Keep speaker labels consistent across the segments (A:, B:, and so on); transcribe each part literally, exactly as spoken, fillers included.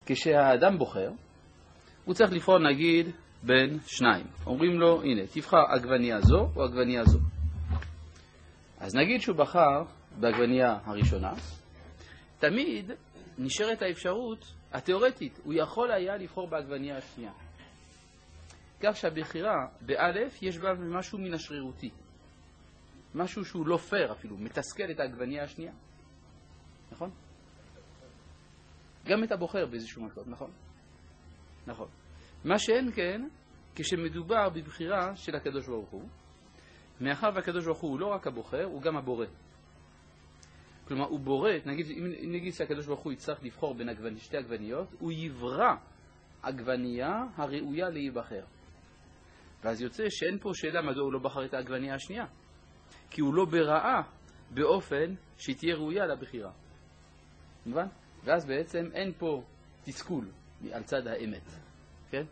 A: כשהאדם בוחר, הוא צריך לבחור נגיד בין שניים. אומרים לו, הנה, תבחר עגבנייה זו או עגבנייה זו. אז נגיד שהוא בחר בעגבנייה הראשונה, תמיד נשארת האפשרות התיאורטית, הוא יכול היה לבחור בעגבנייה השנייה. כך שהבחירה באלף יש בה משהו מן השרירותי. משהו שהוא לא פייר אפילו, מתסכל את העגבנייה השנייה. נכון? גם את הבוחר באיזשהו מקום, נכון? נכון. מה שאין כן, כשמדובר בבחירה של הקדוש ברוך הוא, מאחר והקדוש ברוך הוא לא רק הבוחר, הוא גם הבורא. כלומר, הוא בורא, נגיד, אם נגיד שהקדוש ברוך הוא יצטרך לבחור בין עגבנ... שתי עגבניות, הוא יברא עגבנייה הראויה להיבחר. ואז יוצא שאין פה שאלה מדוע הוא לא בחר את העגבנייה השנייה. כי הוא לא בראה באופן שתהיה ראויה לבחירה. מובן? ואז בעצם אין פה תסכול על צד האמת. כן?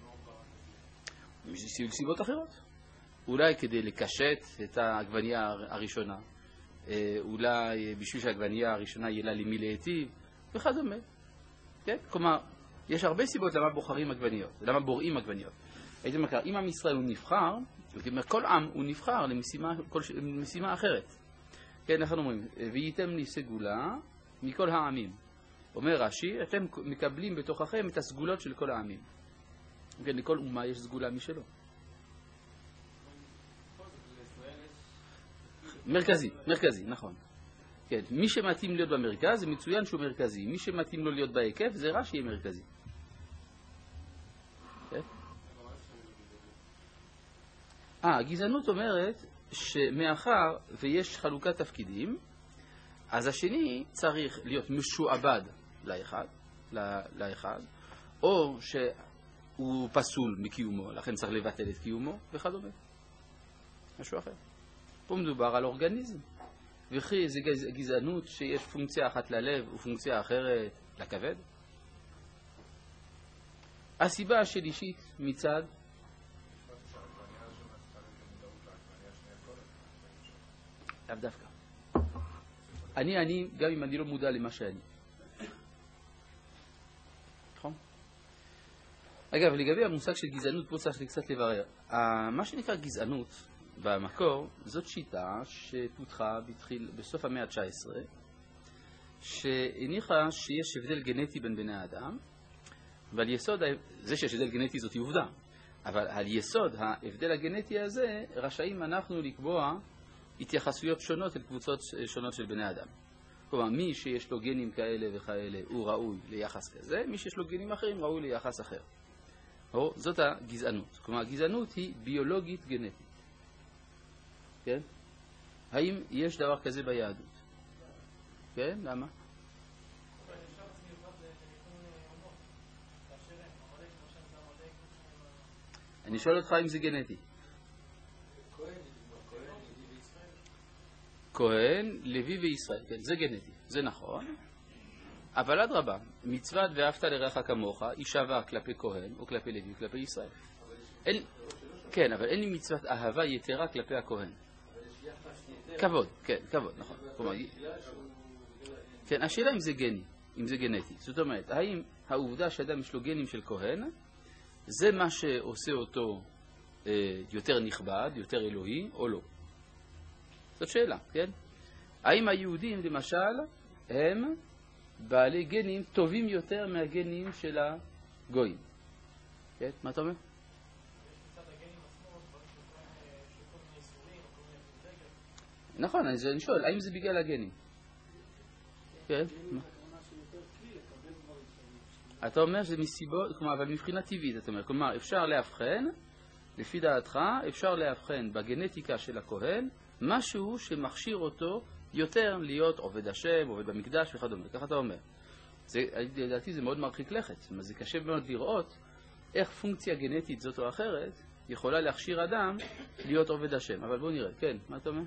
A: סיבות אחרות. אולי כדי לקשט את העגבנייה הראשונה. אולי בשביל שהעגבנייה הראשונה יהיה לה למי להיטיב, וכדומה. כן? כלומר, יש הרבה סיבות למה בוחרים עגבניות, למה בוראים עגבניות. הייתי אומר, אם עם ישראל הוא נבחר, כל עם הוא נבחר למשימה, כל, למשימה אחרת. כן, אנחנו אומרים, וייתם לי סגולה מכל העמים. אומר רש"י, אתם מקבלים בתוככם את הסגולות של כל העמים. כן, לכל אומה יש סגולה משלו. מרכזי, מרכזי, נכון. כן, מי שמתאים להיות במרכז, זה מצוין שהוא מרכזי. מי שמתאים לו להיות בהיקף, זה רע שיהיה מרכזי. כן? אה, הגזענות אומרת שמאחר ויש חלוקת תפקידים, אז השני צריך להיות משועבד לאחד, לאחד, או שהוא פסול מקיומו, לכן צריך לבטל את קיומו, וכדומה. משהו אחר. פה מדובר על אורגניזם. וכי זה גזענות שיש פונקציה אחת ללב ופונקציה אחרת לכבד. הסיבה השלישית מצד לאו דווקא. אני אני גם אם אני לא מודע למה שאני. נכון? אגב, לגבי המושג של גזענות פה צריך קצת לברר. מה שנקרא גזענות במקור, זאת שיטה שפותחה בתחיל, בסוף המאה ה-תשע עשרה, שהניחה שיש הבדל גנטי בין בני האדם, ועל יסוד, זה שיש הבדל גנטי זאת עובדה, אבל על יסוד ההבדל הגנטי הזה, רשאים אנחנו לקבוע התייחסויות שונות אל קבוצות שונות של בני האדם. כלומר, מי שיש לו גנים כאלה וכאלה הוא ראוי ליחס כזה, מי שיש לו גנים אחרים ראוי ליחס אחר. או, זאת הגזענות. כלומר, הגזענות היא ביולוגית גנטית. כן? האם יש דבר כזה ביהדות? כן? למה? אני שואל אותך אם זה גנטי. כהן, לוי וישראל. כן, זה גנטי. זה נכון. אבל אדרבה, מצוות ואהבת לרעך כמוך היא שווה כלפי כהן או כלפי לוי וכלפי ישראל. אין, כן, אבל אין לי מצוות אהבה יתרה כלפי הכהן. כבוד, כן, כבוד, נכון. כן, השאלה אם זה גני, אם זה גנטי. זאת אומרת, האם העובדה שאדם יש לו גנים של כהן, זה מה שעושה אותו אה, יותר נכבד, יותר אלוהי, או לא? זאת שאלה, כן? האם היהודים, למשל, הם בעלי גנים טובים יותר מהגנים של הגויים? כן, מה אתה אומר? נכון, אני שואל, האם זה בגלל הגנים? כן. אתה אומר שזה מסיבות, כלומר, אבל מבחינה טבעית, אתה אומר, כלומר, אפשר להבחן, לפי דעתך, אפשר להבחן בגנטיקה של הכהן, משהו שמכשיר אותו יותר להיות עובד השם, עובד במקדש וכדומה, ככה אתה אומר. זה, לדעתי זה מאוד מרחיק לכת, זאת אומרת, זה קשה מאוד לראות איך פונקציה גנטית זאת או אחרת יכולה להכשיר אדם להיות עובד השם. אבל בואו נראה, כן, מה אתה אומר?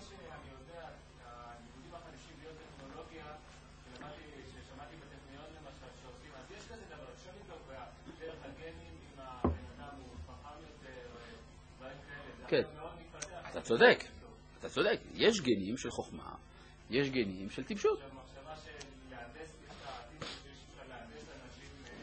A: כן, אתה צודק, אתה צודק, יש גנים של חוכמה, יש גנים של טיפשות.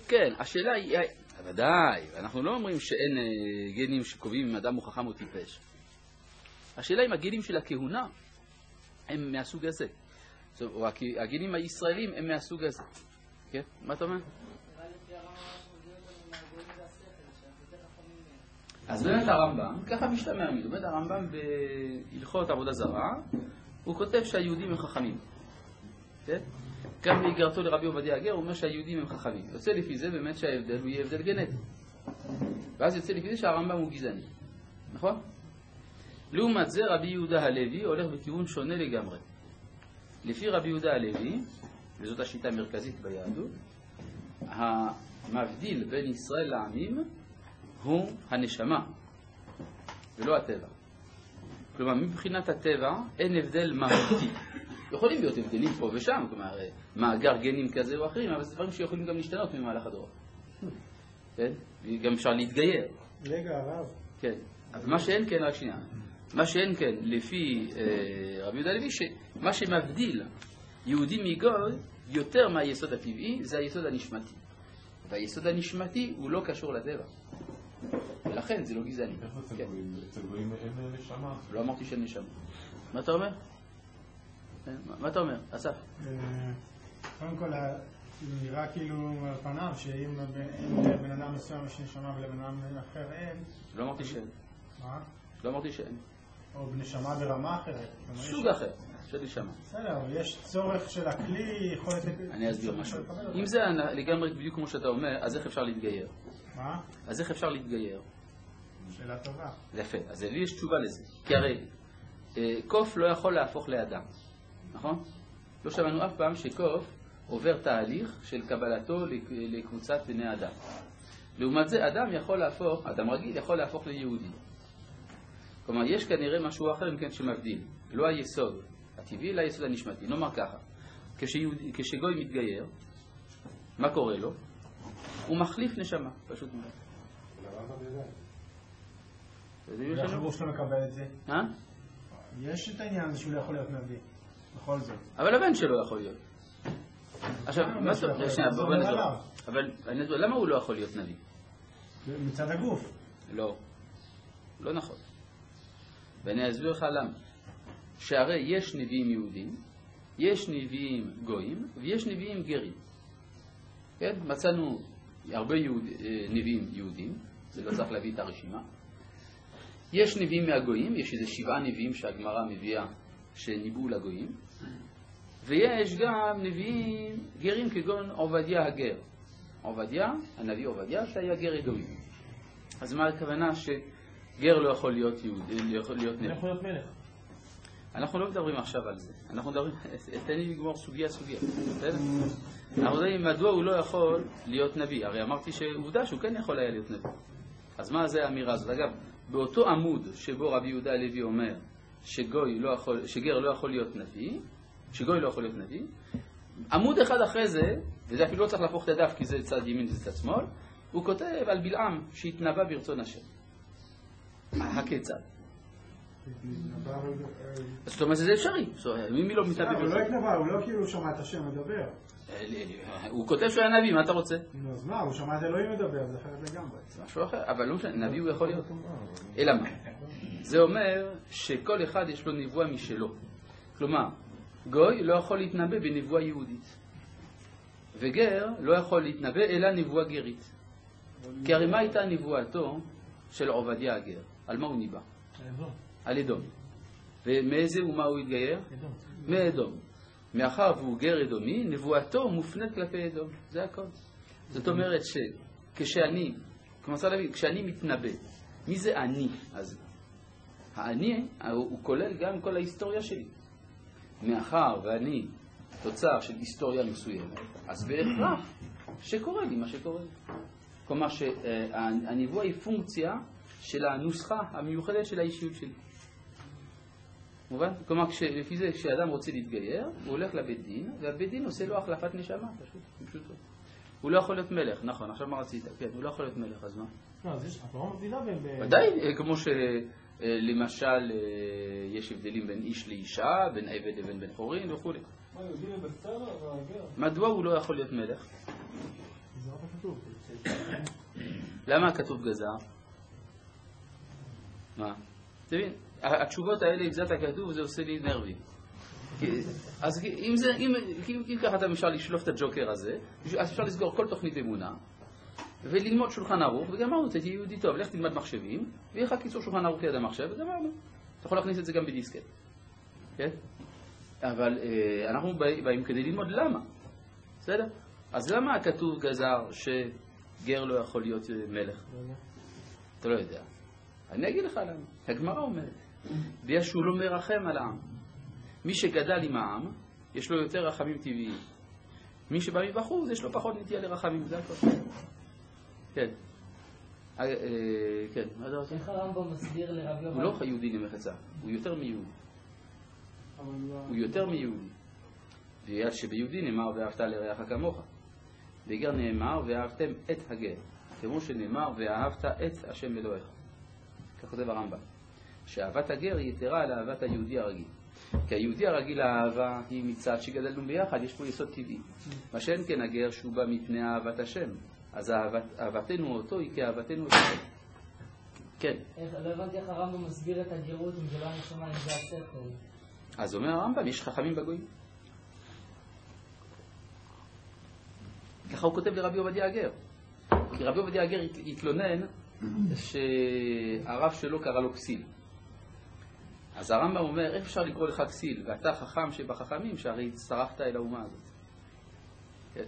A: כן, השאלה היא, ודאי, אנחנו לא אומרים שאין גנים שקובעים אם אדם הוא חכם או טיפש. השאלה אם הגנים של הכהונה הם מהסוג הזה. או הגנים הישראלים הם מהסוג הזה. כן? מה אתה אומר? אז באמת הרמב"ם, ככה משתמע מזה, באמת הרמב"ם בהלכות עבודה זרה, הוא כותב שהיהודים הם חכמים. כן? גם בהיגרתו לרבי עובדיה הגר, הוא אומר שהיהודים הם חכמים. יוצא לפי זה באמת שההבדל הוא יהיה הבדל גנטי. ואז יוצא לפי זה שהרמב"ם הוא גזעני. נכון? לעומת זה רבי יהודה הלוי הולך בכיוון שונה לגמרי. לפי רבי יהודה הלוי, וזאת השיטה המרכזית ביהדות, המבדיל בין ישראל לעמים הוא הנשמה, ולא הטבע. כלומר, מבחינת הטבע אין הבדל מהותי. יכולים להיות הבדלים פה ושם, כלומר, מאגר גנים כזה או אחרים, אבל זה דברים שיכולים גם להשתנות ממהלך הדורות. כן? גם אפשר להתגייר.
B: רגע, הרב.
A: כן. אבל מה שאין כן, רק שנייה. מה שאין כן, לפי אה, רבי יהודה הלוי, שמה שמבדיל יהודי מגוי יותר מהיסוד הטבעי, זה היסוד הנשמתי. והיסוד הנשמתי הוא לא קשור לטבע. ולכן זה לא גזעני.
C: איפה אצל גויים? אצל גויים אין נשמה?
A: לא אמרתי שאין נשמה. מה אתה אומר? מה אתה אומר, אסף?
B: קודם כל, נראה כאילו על פניו שאם בן אדם מסוים יש נשמה ולבן אדם אחר אין.
A: לא אמרתי שאין.
B: מה?
A: לא אמרתי שאין.
B: או בנשמה ברמה אחרת.
A: סוג אחר של נשמה.
B: בסדר, אבל יש צורך של הכלי, יכולת...
A: אני אסביר משהו. אם זה לגמרי בדיוק כמו שאתה אומר, אז איך אפשר להתגייר?
B: מה?
A: אז איך אפשר להתגייר?
B: שאלה טובה.
A: זה יפה. אז לי יש תשובה לזה. כי הרי קוף לא יכול להפוך לאדם. נכון? לא שמענו אף פעם שקוף עובר תהליך של קבלתו לקבוצת בני אדם. לעומת זה, אדם יכול להפוך, אדם רגיל יכול להפוך ליהודי. כלומר, יש כנראה משהו אחר מכן שמבדיל. לא היסוד הטבעי, אלא היסוד הנשמתי. נאמר ככה, כשיהודי, כשגוי מתגייר, מה קורה לו? הוא מחליף נשמה, פשוט מאוד.
B: איך הגוף שלו מקבל את זה?
A: אה?
B: יש את העניין הזה שהוא לא יכול להיות נביא. בכל זאת.
A: אבל הבן שלו יכול להיות. עכשיו, מה זאת אומרת? בוא נדבר. אבל למה הוא לא יכול להיות נביא?
B: מצד הגוף.
A: לא. לא נכון. ואני אסביר לך למה. שהרי יש נביאים יהודים, יש נביאים גויים, ויש נביאים גרים. כן? מצאנו הרבה יהוד... נביאים יהודים, זה לא צריך להביא את הרשימה. יש נביאים מהגויים, יש איזה שבעה נביאים שהגמרא מביאה שניבאו לגויים, ויש גם נביאים גרים כגון עובדיה הגר. עובדיה, הנביא עובדיה, שהיה גר אדומי. אז מה הכוונה שגר לא יכול להיות יהודי, לא יכול להיות נביא?
B: לא יכול להיות מלך.
A: אנחנו לא מדברים עכשיו על זה. אנחנו מדברים, תן לי לגמור סוגיה סוגיה. אנחנו יודעים מדוע הוא לא יכול להיות נביא. הרי אמרתי שעובדה שהוא כן יכול היה להיות נביא. אז מה זה האמירה הזאת? אגב, באותו עמוד שבו רבי יהודה הלוי אומר שגוי לא יכול, שגר לא יכול להיות נביא, שגוי לא יכול להיות נביא, עמוד אחד אחרי זה, וזה אפילו לא צריך להפוך את הדף כי זה צד ימין וזה צד שמאל, הוא כותב על בלעם שהתנבא ברצון השם. הכיצד? זאת אומרת שזה אפשרי. מי לא מתנבא ברצון?
B: הוא לא התנבא, הוא לא כאילו שמע את השם מדבר.
A: הוא כותב שהוא היה נביא, מה אתה רוצה?
B: אז מה, הוא שמע את אלוהים מדבר, זה אחרת לגמרי.
A: זה משהו אחר, אבל לא משנה, נביא הוא יכול להיות. אלא מה? זה אומר שכל אחד יש לו נבואה משלו. כלומר, גוי לא יכול להתנבא בנבואה יהודית. וגר לא יכול להתנבא אלא נבואה גרית. כי הרי מה הייתה נבואתו של עובדיה הגר? על מה הוא ניבא? על אדום. ומאיזה ומה הוא התגייר? מאדום. מאחר והוא גר אדומי, נבואתו מופנית כלפי אדום. זה הכל. זאת אומרת שכשאני, כמו צריך להבין, כשאני מתנבא, מי זה אני הזה? האני הוא כולל גם כל ההיסטוריה שלי. מאחר ואני תוצר של היסטוריה מסוימת, אז בהכרח שקורה לי מה שקורה לי. כלומר שהנבואה היא פונקציה של הנוסחה המיוחדת של האישיות שלי. מובן? כלומר, לפי זה, כשאדם רוצה להתגייר, הוא הולך לבית דין, והבית דין עושה לו החלפת נשמה, פשוט, פשוט לא. הוא לא יכול להיות מלך, נכון, עכשיו מה רצית? כן, הוא לא יכול להיות מלך, אז מה?
B: לא, אז יש, אתה לא מבדילה בין...
A: ודאי, כמו שלמשל יש הבדלים בין איש לאישה, בין עבד לבין בן חורין וכו'.
B: מה, יהודי לבצר או הגר?
A: מדוע הוא לא יכול להיות מלך?
B: זה רק כתוב.
A: למה כתוב גזר? מה? תבין, התשובות האלה, אם זה אתה כתוב, זה עושה לי נרבים. אז אם זה, אם, אם ככה אתה אפשר לשלוף את הג'וקר הזה, אז אפשר לסגור כל תוכנית אמונה, וללמוד שולחן ערוך, וגמרנו, תהיה יהודי טוב, לך תלמד מחשבים, ויהיה לך קיצור שולחן ערוך ליד המחשב, וגמרנו. אתה יכול להכניס את זה גם בדיסקט. כן? אבל אה, אנחנו באים כדי ללמוד למה. בסדר? אז למה כתוב גזר שגר לא יכול להיות מלך? אתה לא יודע. אני אגיד לך למה. הגמרא אומרת, בגלל שהוא לא מרחם על העם. מי שגדל עם העם, יש לו יותר רחמים טבעיים. מי שבא מבחוץ, יש לו פחות נטייה לרחמים. זה הכל. כן. כן, מה אתה רוצה?
D: איך הרמב"ם מסביר לרבי יוחנן?
A: הוא לא יהודי למחצה, הוא יותר מיהודי. הוא יותר מיהודי. בגלל שביהודי נאמר ואהבת לרעך כמוך. בגר נאמר ואהבתם את הגר. כמו שנאמר ואהבת את השם אלוהיך. כך כותב הרמב"ם. שאהבת הגר היא יתרה על אהבת היהודי הרגיל. כי היהודי הרגיל האהבה היא מצד שגדלנו ביחד, יש פה יסוד טבעי. מה שאין כן הגר שהוא בא מפני אהבת השם. אז אהבת, אהבתנו אותו היא כאהבתנו אותו. כן.
D: איך, לא הבנתי איך הרמב"ם מסביר את הגרות אם זה לא הנשמה, אם זה השכל.
A: אז אומר הרמב"ם, יש חכמים בגויים. ככה הוא כותב לרבי עובדיה הגר. כי רבי עובדיה הגר התלונן שהרב שלו קרא לו כסיל. אז הרמב"ם אומר, איך אפשר לקרוא לך כסיל? ואתה חכם שבחכמים שהרי הצטרפת אל האומה הזאת. כן.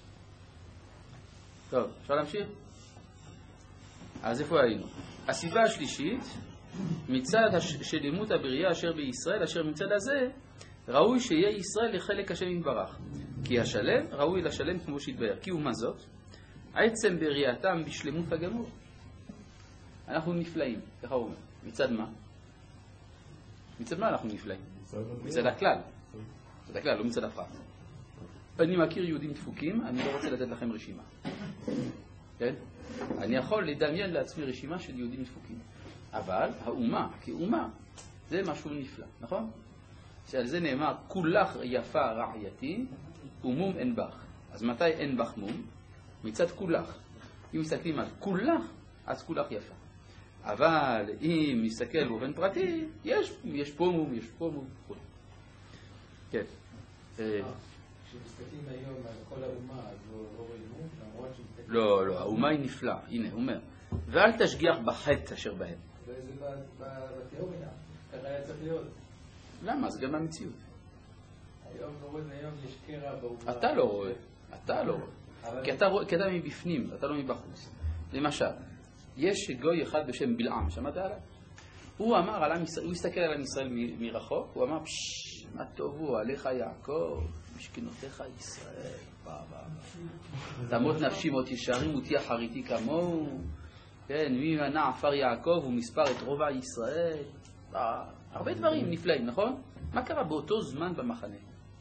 A: טוב, אפשר להמשיך? אז איפה היינו? הסיבה השלישית, מצד שלמות הבריאה אשר בישראל, אשר מצד הזה, ראוי שיהיה ישראל לחלק השם יתברך. כי השלם ראוי לשלם כמו שהתבהר. כי ומה זאת? עצם בריאתם בשלמות הגמור. אנחנו נפלאים, ככה הוא אומר. מצד מה? מצד מה אנחנו נפלאים? מצד הכלל. מצד הכלל, לא מצד הפרט. אני מכיר יהודים דפוקים, אני לא רוצה לתת לכם רשימה. כן? אני יכול לדמיין לעצמי רשימה של יהודים דפוקים. אבל האומה, כאומה, זה משהו נפלא, נכון? שעל זה נאמר, כולך יפה רעייתי, ומום אין בך. אז מתי אין בך מום? מצד כולך. אם מסתכלים על כולך, אז כולך יפה. אבל אם נסתכל באופן פרטי, יש, יש פה מום, יש פה מום. כן.
E: כשמסתכלים היום על כל האומה, אז לא רואים מום, למרות שמסתכלים...
A: לא, לא, האומה היא נפלאה. הנה, הוא אומר. ואל תשגיח בחטא אשר בהם.
E: זה בתיאוריה, ככה היה צריך להיות.
A: למה? זה גם במציאות.
E: היום רואים, היום יש קרע באומה.
A: אתה לא רואה. אתה לא רואה. כי אתה רואה, כי אתה מבפנים, אתה לא מבחוץ. למשל, יש גוי אחד בשם בלעם, שמעת עליו? הוא אמר, על עם ישראל, הוא הסתכל על עם ישראל מ- מרחוק, הוא אמר, פשש, מה טובו עליך יעקב, משכנותיך ישראל, בא, בא, בא. תמות נפשי מות ישרים ותהיה חריתי כמוהו, כן, מי מנע עפר יעקב ומספר את רובע ישראל, בא. הרבה דברים נפלאים, נכון? מה קרה באותו זמן במחנה?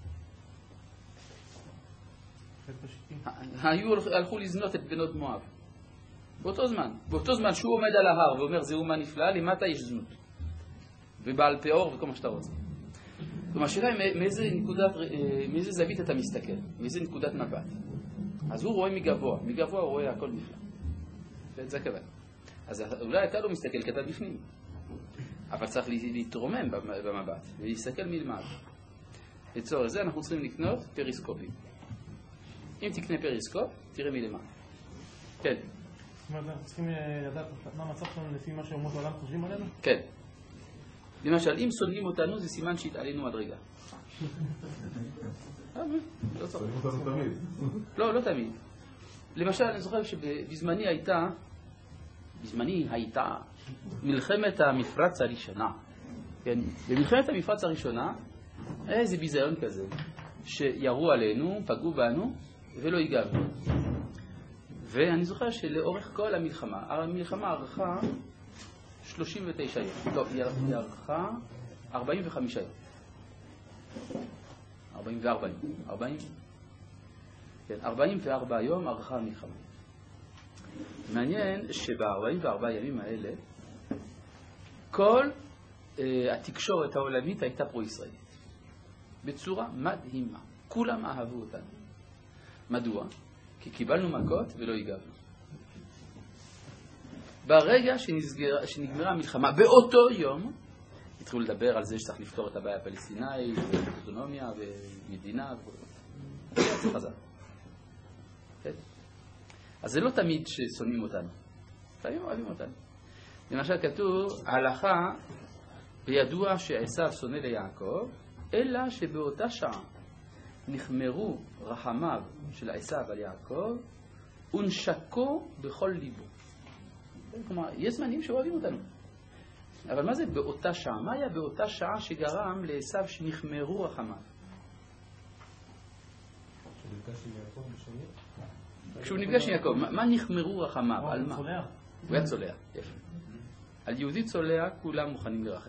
A: היו הלכו לזנות את בנות מואב. באותו זמן, באותו זמן שהוא עומד על ההר ואומר זה אומה נפלאה, למטה יש זנות. ובעל פאור וכל מה שאתה רוצה. כלומר, השאלה היא מאיזה נקודת, מאיזה זווית אתה מסתכל, מאיזה נקודת מבט. אז הוא רואה מגבוה, מגבוה הוא רואה הכל נפלא. זה הכוון. אז אולי אתה לא מסתכל כי אתה בפנים. אבל צריך להתרומם במבט ולהסתכל מלמעלה. לצורך זה אנחנו צריכים לקנות פריסקופים. אם תקנה פריסקופ, תראה מלמעלה. כן.
B: זאת אומרת, אנחנו צריכים לדעת מה המצב שלנו לפי מה שאומות העולם חושבים עלינו?
A: כן. למשל, אם שונאים אותנו, זה סימן שהתעלינו מדרגה. לא צריך.
C: שונאים אותנו תמיד.
A: לא, לא תמיד. למשל, אני זוכר שבזמני הייתה, בזמני הייתה מלחמת המפרץ הראשונה. כן? במלחמת המפרץ הראשונה, איזה ביזיון כזה, שירו עלינו, פגעו בנו, ולא הגבנו. ואני זוכר שלאורך כל המלחמה, המלחמה ערכה שלושים ותשע יום. לא, היא ערכה ארבעים וחמישה יום. ארבעים וארבע יום. ארבעים? כן, ארבעים וארבע יום ערכה המלחמה. מעניין שב-ארבעים וארבע ימים האלה, כל uh, התקשורת העולמית הייתה פרו-ישראלית. בצורה מדהימה. כולם אהבו אותנו. מדוע? כי קיבלנו מכות ולא הגבנו. ברגע שנסגר, שנגמרה המלחמה, באותו יום, התחילו לדבר על זה שצריך לפתור את הבעיה הפלסטינאית, ואוטונומיה, ומדינה, וכל זה חזר. אז זה לא תמיד ששונאים אותנו. לפעמים אוהבים אותנו. למשל כתוב, ההלכה בידוע שעשיו שונא ליעקב, אלא שבאותה שעה נחמרו רחמיו של עשיו על יעקב, ונשקו בכל ליבו. כלומר, יש זמנים שאוהבים אותנו. אבל מה זה באותה שעה? מה היה באותה שעה שגרם לעשיו שנחמרו רחמיו? כשהוא נפגש עם יעקב, מה נחמרו רחמיו? על מה? הוא היה צולע. יפה. על יהודי צולע כולם מוכנים לרחם.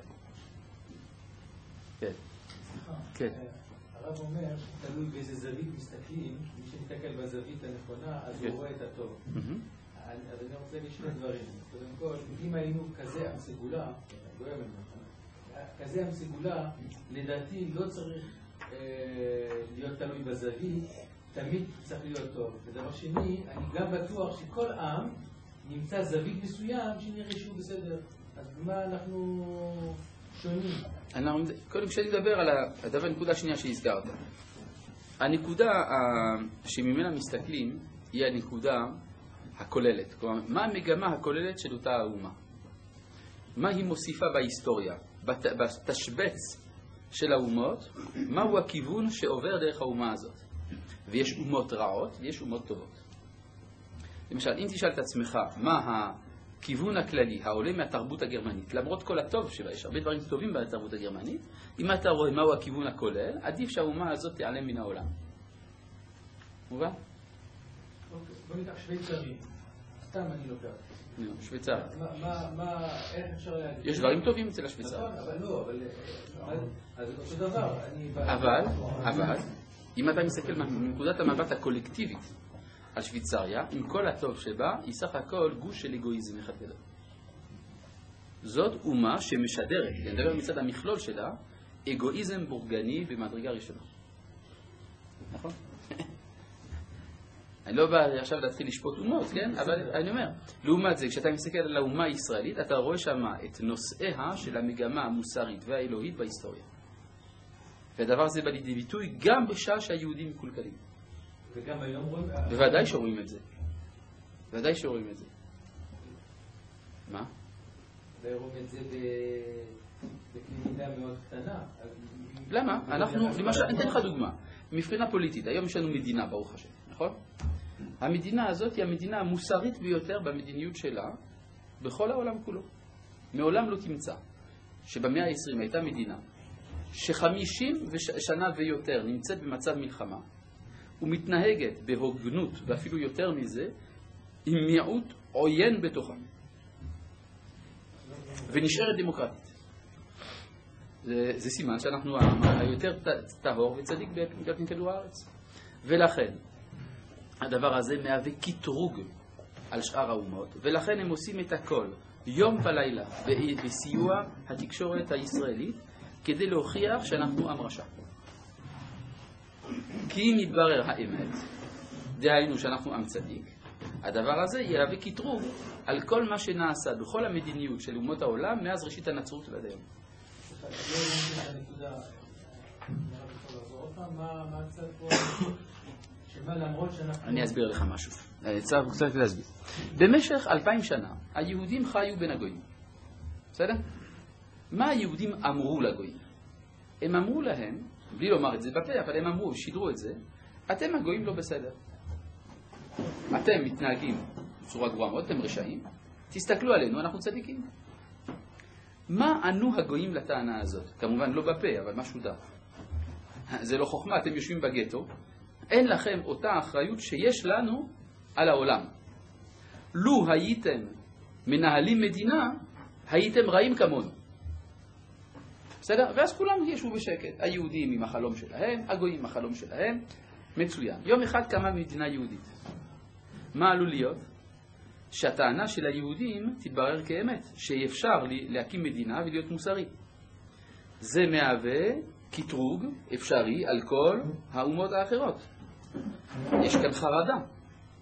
A: כן. כן.
E: הרב אומר, תלוי באיזה זווית מסתכלים, מי שמסתכל בזווית הנכונה, אז הוא רואה את הטוב. אז אני רוצה להגיד שני דברים. קודם כל, אם היינו כזה עם סגולה, כזה עם סגולה, לדעתי לא צריך להיות תלוי בזווית, תמיד צריך להיות טוב. ודבר שני, אני גם בטוח שכל עם נמצא זווית מסוים שנראה שהוא בסדר. אז במה אנחנו שונים?
A: קודם כשאני מדבר על הדבר הנקודה השנייה שהזכרת. הנקודה שממנה מסתכלים היא הנקודה הכוללת. כלומר, מה המגמה הכוללת של אותה האומה? מה היא מוסיפה בהיסטוריה? בתשבץ של האומות, מהו הכיוון שעובר דרך האומה הזאת? ויש אומות רעות ויש אומות טובות. למשל, אם תשאל את עצמך מה הכיוון הכללי העולה מהתרבות הגרמנית, למרות כל הטוב שלה, יש הרבה דברים טובים בתרבות הגרמנית, אם אתה רואה מהו הכיוון הכולל, עדיף שהאומה הזאת תיעלם מן העולם. מובן?
E: בוא ניקח שוויצרים. סתם אני לוקח.
A: שוויצר.
E: מה, איך אפשר להגיד?
A: יש דברים טובים אצל השוויצר.
E: נכון, אבל לא, אבל... אז זה אותו דבר.
A: אבל, אבל, אם אתה מסתכל מנקודת המבט הקולקטיבית על שוויצריה, עם כל הטוב שבה, היא סך הכל גוש של אגואיזם אחד גדול. זאת אומה שמשדרת, אני מדבר מצד המכלול שלה, אגואיזם בורגני במדרגה ראשונה. נכון? אני לא בא עכשיו להתחיל לשפוט אומות, כן? אבל אני אומר, לעומת זה, כשאתה מסתכל על האומה הישראלית, אתה רואה שם את נושאיה של המגמה המוסרית והאלוהית בהיסטוריה. והדבר הזה בא לידי ביטוי גם בשעה שהיהודים מקולקלים.
E: וגם היום רואים...
A: בוודאי שרואים את זה. בוודאי שרואים את זה. מה?
E: ורואים את זה בקנה מאוד קטנה.
A: למה? אנחנו, למשל, אני אתן לך דוגמה. מבחינה פוליטית, היום יש לנו מדינה, ברוך השם, נכון? המדינה הזאת היא המדינה המוסרית ביותר במדיניות שלה בכל העולם כולו. מעולם לא תמצא שבמאה העשרים הייתה מדינה שחמישים שנה ויותר נמצאת במצב מלחמה ומתנהגת בהוגנות ואפילו יותר מזה עם מיעוט עוין בתוכה ונשארת דמוקרטית. זה, זה סימן שאנחנו העם היותר טהור וצדיק בפני כדור הארץ. ולכן הדבר הזה מהווה קטרוג על שאר האומות, ולכן הם עושים את הכל יום ולילה בסיוע התקשורת הישראלית כדי להוכיח שאנחנו עם רשע. כי אם יתברר האמת, דהיינו שאנחנו עם צדיק, הדבר הזה יהווה קטרוג על כל מה שנעשה בכל המדיניות של אומות העולם מאז ראשית הנצרות ועד היום. אני אסביר לך משהו. צריך קצת להסביר. במשך אלפיים שנה היהודים חיו בין הגויים. בסדר? מה היהודים אמרו לגויים? הם אמרו להם, בלי לומר את זה בפה, אבל הם אמרו, שידרו את זה, אתם הגויים לא בסדר. אתם מתנהגים בצורה גרועה מאוד, אתם רשעים, תסתכלו עלינו, אנחנו צדיקים. מה ענו הגויים לטענה הזאת? כמובן לא בפה, אבל משהו דה. זה לא חוכמה, אתם יושבים בגטו, אין לכם אותה אחריות שיש לנו על העולם. לו הייתם מנהלים מדינה, הייתם רעים כמונו. בסדר? ואז כולם ישבו בשקט. היהודים עם החלום שלהם, הגויים עם החלום שלהם. מצוין. יום אחד קמה מדינה יהודית. מה עלול להיות? שהטענה של היהודים תתברר כאמת, שאפשר להקים מדינה ולהיות מוסרי. זה מהווה קטרוג אפשרי על כל האומות האחרות. יש כאן חרדה.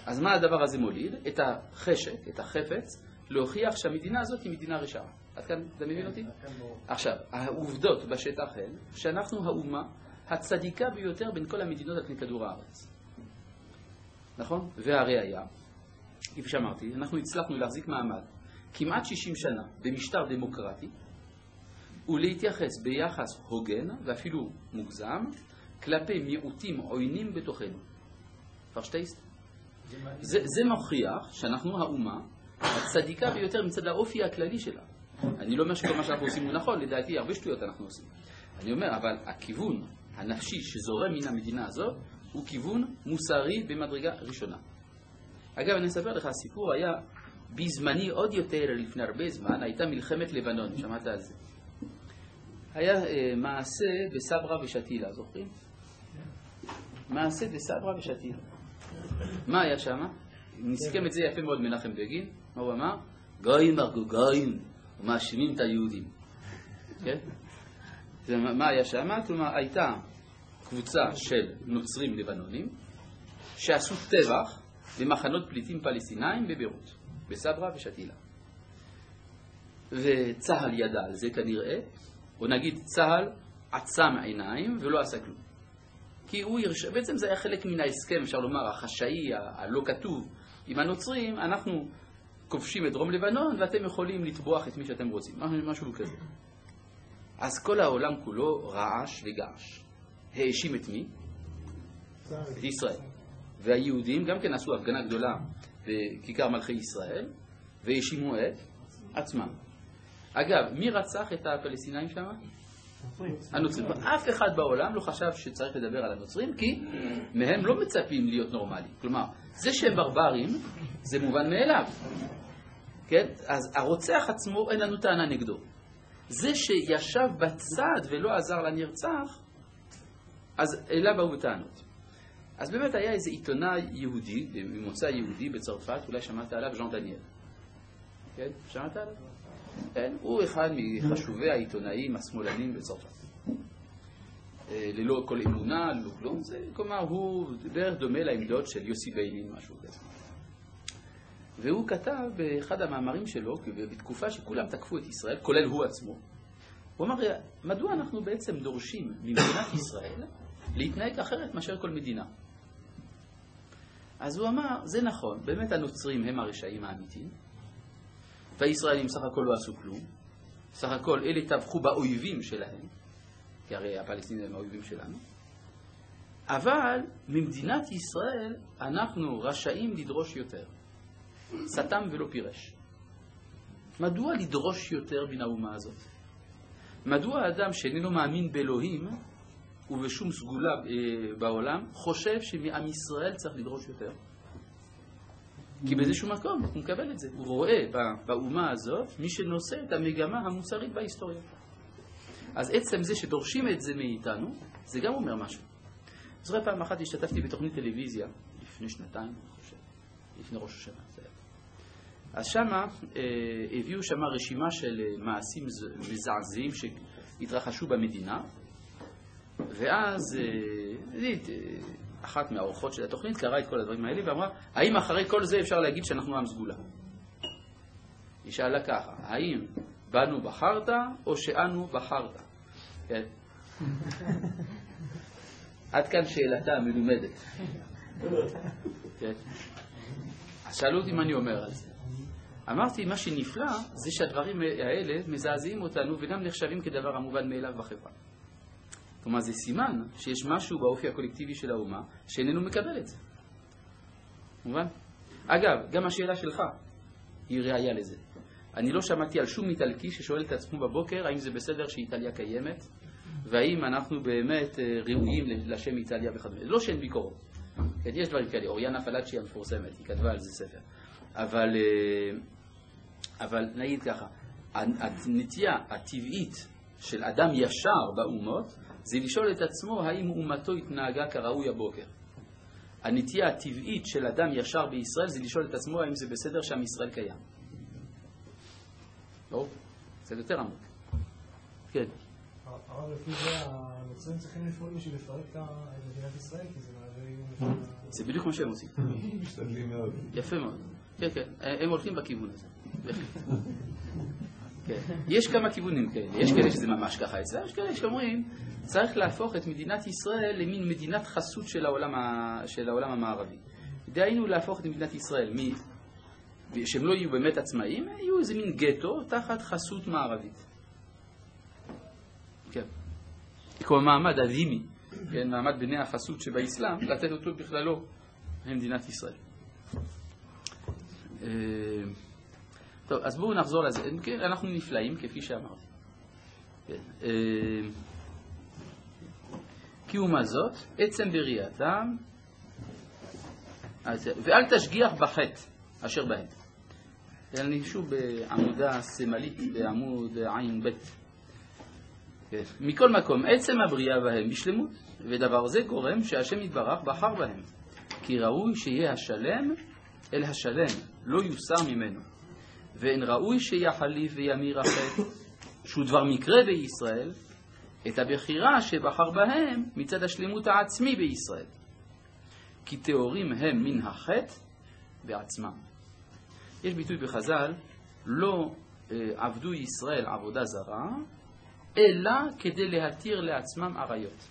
A: אז מה הדבר הזה מוליד? את החשק, את החפץ, להוכיח שהמדינה הזאת היא מדינה רשעה. עד כאן אתה מבין אותי? עכשיו, העובדות בשטח הן שאנחנו האומה הצדיקה ביותר בין כל המדינות על פני כדור הארץ. נכון? והראיה, כפי שאמרתי, אנחנו הצלחנו להחזיק מעמד כמעט שישים שנה במשטר דמוקרטי, ולהתייחס ביחס הוגן ואפילו מוגזם כלפי מיעוטים עוינים בתוכנו. פרשטייסט? זה, זה מוכיח שאנחנו האומה הצדיקה ביותר מצד האופי הכללי שלה. אני לא אומר שכל מה שאנחנו עושים הוא נכון, לדעתי הרבה שטויות אנחנו עושים. אני אומר, אבל הכיוון הנפשי שזורם מן המדינה הזאת הוא כיוון מוסרי במדרגה ראשונה. אגב, אני אספר לך, הסיפור היה בזמני עוד יותר לפני הרבה זמן, הייתה מלחמת לבנון, שמעת על זה. היה אה, מעשה בסברה ושתילה, זוכרים? מעשה בסברה ושתילה. מה היה שם? נסכם את זה יפה מאוד מנחם בגין. מה הוא אמר? גויים הרגו גויים ומאשימים את היהודים. כן? זה, מה היה שם? כלומר, הייתה קבוצה של נוצרים לבנונים שעשו טבח במחנות פליטים פלסטינאים בביירות, בסברה ושתילה. וצהל ידע על זה כנראה, או נגיד צהל עצם עיניים ולא עשה כלום. כי הוא ירש... בעצם זה היה חלק מן ההסכם, אפשר לומר, החשאי, הלא כתוב, עם הנוצרים, אנחנו כובשים את דרום לבנון ואתם יכולים לטבוח את מי שאתם רוצים, משהו כזה. אז כל העולם כולו רעש וגעש. האשים את מי? את ישראל. והיהודים גם כן עשו הפגנה גדולה בכיכר מלכי ישראל, והאשימו את עצמם. אגב, מי רצח את הפלסטינאים שם? הנוצרים. אף אחד בעולם לא חשב שצריך לדבר על הנוצרים, כי מהם לא מצפים להיות נורמליים. כלומר, זה שהם ברברים, זה מובן מאליו. כן? אז הרוצח עצמו אין לנו טענה נגדו. זה שישב בצד ולא עזר לנרצח, אז אליו באו בטענות. אז באמת היה איזה עיתונאי יהודי, ממוצא יהודי בצרפת, אולי שמעת עליו, ז'אן דניאל. כן? שמעת עליו? כן? הוא אחד מחשובי העיתונאים השמאלנים בצרפת. ללא כל אמונה, ללא כלום. זה, כלומר, הוא בערך דומה לעמדות של יוסי ביילין, משהו כזה. והוא כתב באחד המאמרים שלו, בתקופה שכולם תקפו את ישראל, כולל הוא עצמו, הוא אמר, מדוע אנחנו בעצם דורשים ממדינת ישראל להתנהג אחרת מאשר כל מדינה? אז הוא אמר, זה נכון, באמת הנוצרים הם הרשעים האמיתיים, והישראלים סך הכל לא עשו כלום, סך הכל אלה טבחו באויבים שלהם, כי הרי הפלסטינים הם האויבים שלנו, אבל ממדינת ישראל אנחנו רשאים לדרוש יותר. סתם ולא פירש. מדוע לדרוש יותר מן האומה הזאת? מדוע האדם שאיננו מאמין באלוהים ובשום סגולה בעולם חושב שמעם ישראל צריך לדרוש יותר? כי באיזשהו מקום הוא מקבל את זה. הוא רואה באומה הזאת מי שנושא את המגמה המוסרית בהיסטוריה. אז עצם זה שדורשים את זה מאיתנו, זה גם אומר משהו. זוכר פעם אחת השתתפתי בתוכנית טלוויזיה, לפני שנתיים, אני חושב, לפני ראש השנה. אז שמה אה, הביאו שמה רשימה של מעשים מזעזעים שהתרחשו במדינה, ואז אה, אה, אחת מהאורחות של התוכנית קראה את כל הדברים האלה ואמרה, האם אחרי כל זה אפשר להגיד שאנחנו עם סגולה? היא שאלה ככה, האם בנו בחרת או שאנו בחרת? כן. עד כאן שאלתה המלומדת. כן. אז שאלו אותי מה אני אומר על זה. אמרתי, מה שנפלא זה שהדברים האלה מזעזעים אותנו וגם נחשבים כדבר המובן מאליו בחברה. כלומר, זה סימן שיש משהו באופי הקולקטיבי של האומה שאיננו מקבל את זה. מובן? אגב, גם השאלה שלך היא ראיה לזה. אני לא שמעתי על שום איטלקי ששואל את עצמו בבוקר האם זה בסדר שאיטליה קיימת והאם אנחנו באמת ראויים לשם איטליה וכדומה. לא שאין ביקורות. יש דברים כאלה. אוריאנה פלאצ'י המפורסמת, היא כתבה על זה ספר. אבל, אבל נגיד ככה, הנטייה הטבעית של אדם ישר באומות זה לשאול את עצמו האם אומתו התנהגה כראוי הבוקר. הנטייה הטבעית של אדם ישר בישראל זה לשאול את עצמו האם זה בסדר שעם ישראל קיים. לא? זה יותר עמוק. כן.
B: הרב, לפי זה הנוצרים צריכים לפעול בשביל לפרק את מדינת ישראל, כי זה מהווה
A: זה בדיוק מה שהם עושים.
C: משתדלים מאוד.
A: יפה מאוד. כן, כן, הם הולכים בכיוון הזה. כן. יש כמה כיוונים כאלה, יש כאלה שזה ממש ככה אצלה, יש כאלה שאומרים, צריך להפוך את מדינת ישראל למין מדינת חסות של העולם, ה... של העולם המערבי. דהיינו להפוך את מדינת ישראל, מ... שהם לא יהיו באמת עצמאים, יהיו איזה מין גטו תחת חסות מערבית. כן. כמו מעמד אדימי, כן, מעמד בני החסות שבאסלאם, לתת אותו בכללו למדינת ישראל. טוב, אז בואו נחזור לזה. אנחנו נפלאים, כפי שאמרתי. כי ומה זאת, עצם בריאתם, ואל תשגיח בחטא אשר בהם. אני שוב בעמודה סמלית, בעמוד עין בית. מכל מקום, עצם הבריאה בהם בשלמות, ודבר זה גורם שהשם יתברך בחר בהם. כי ראוי שיהיה השלם אל השלם, לא יוסר ממנו. ואין ראוי שיחליף וימיר החטא, שהוא דבר מקרה בישראל, את הבחירה שבחר בהם מצד השלמות העצמי בישראל. כי תיאורים הם מן החטא בעצמם. יש ביטוי בחז"ל, לא אה, עבדו ישראל עבודה זרה, אלא כדי להתיר לעצמם עריות.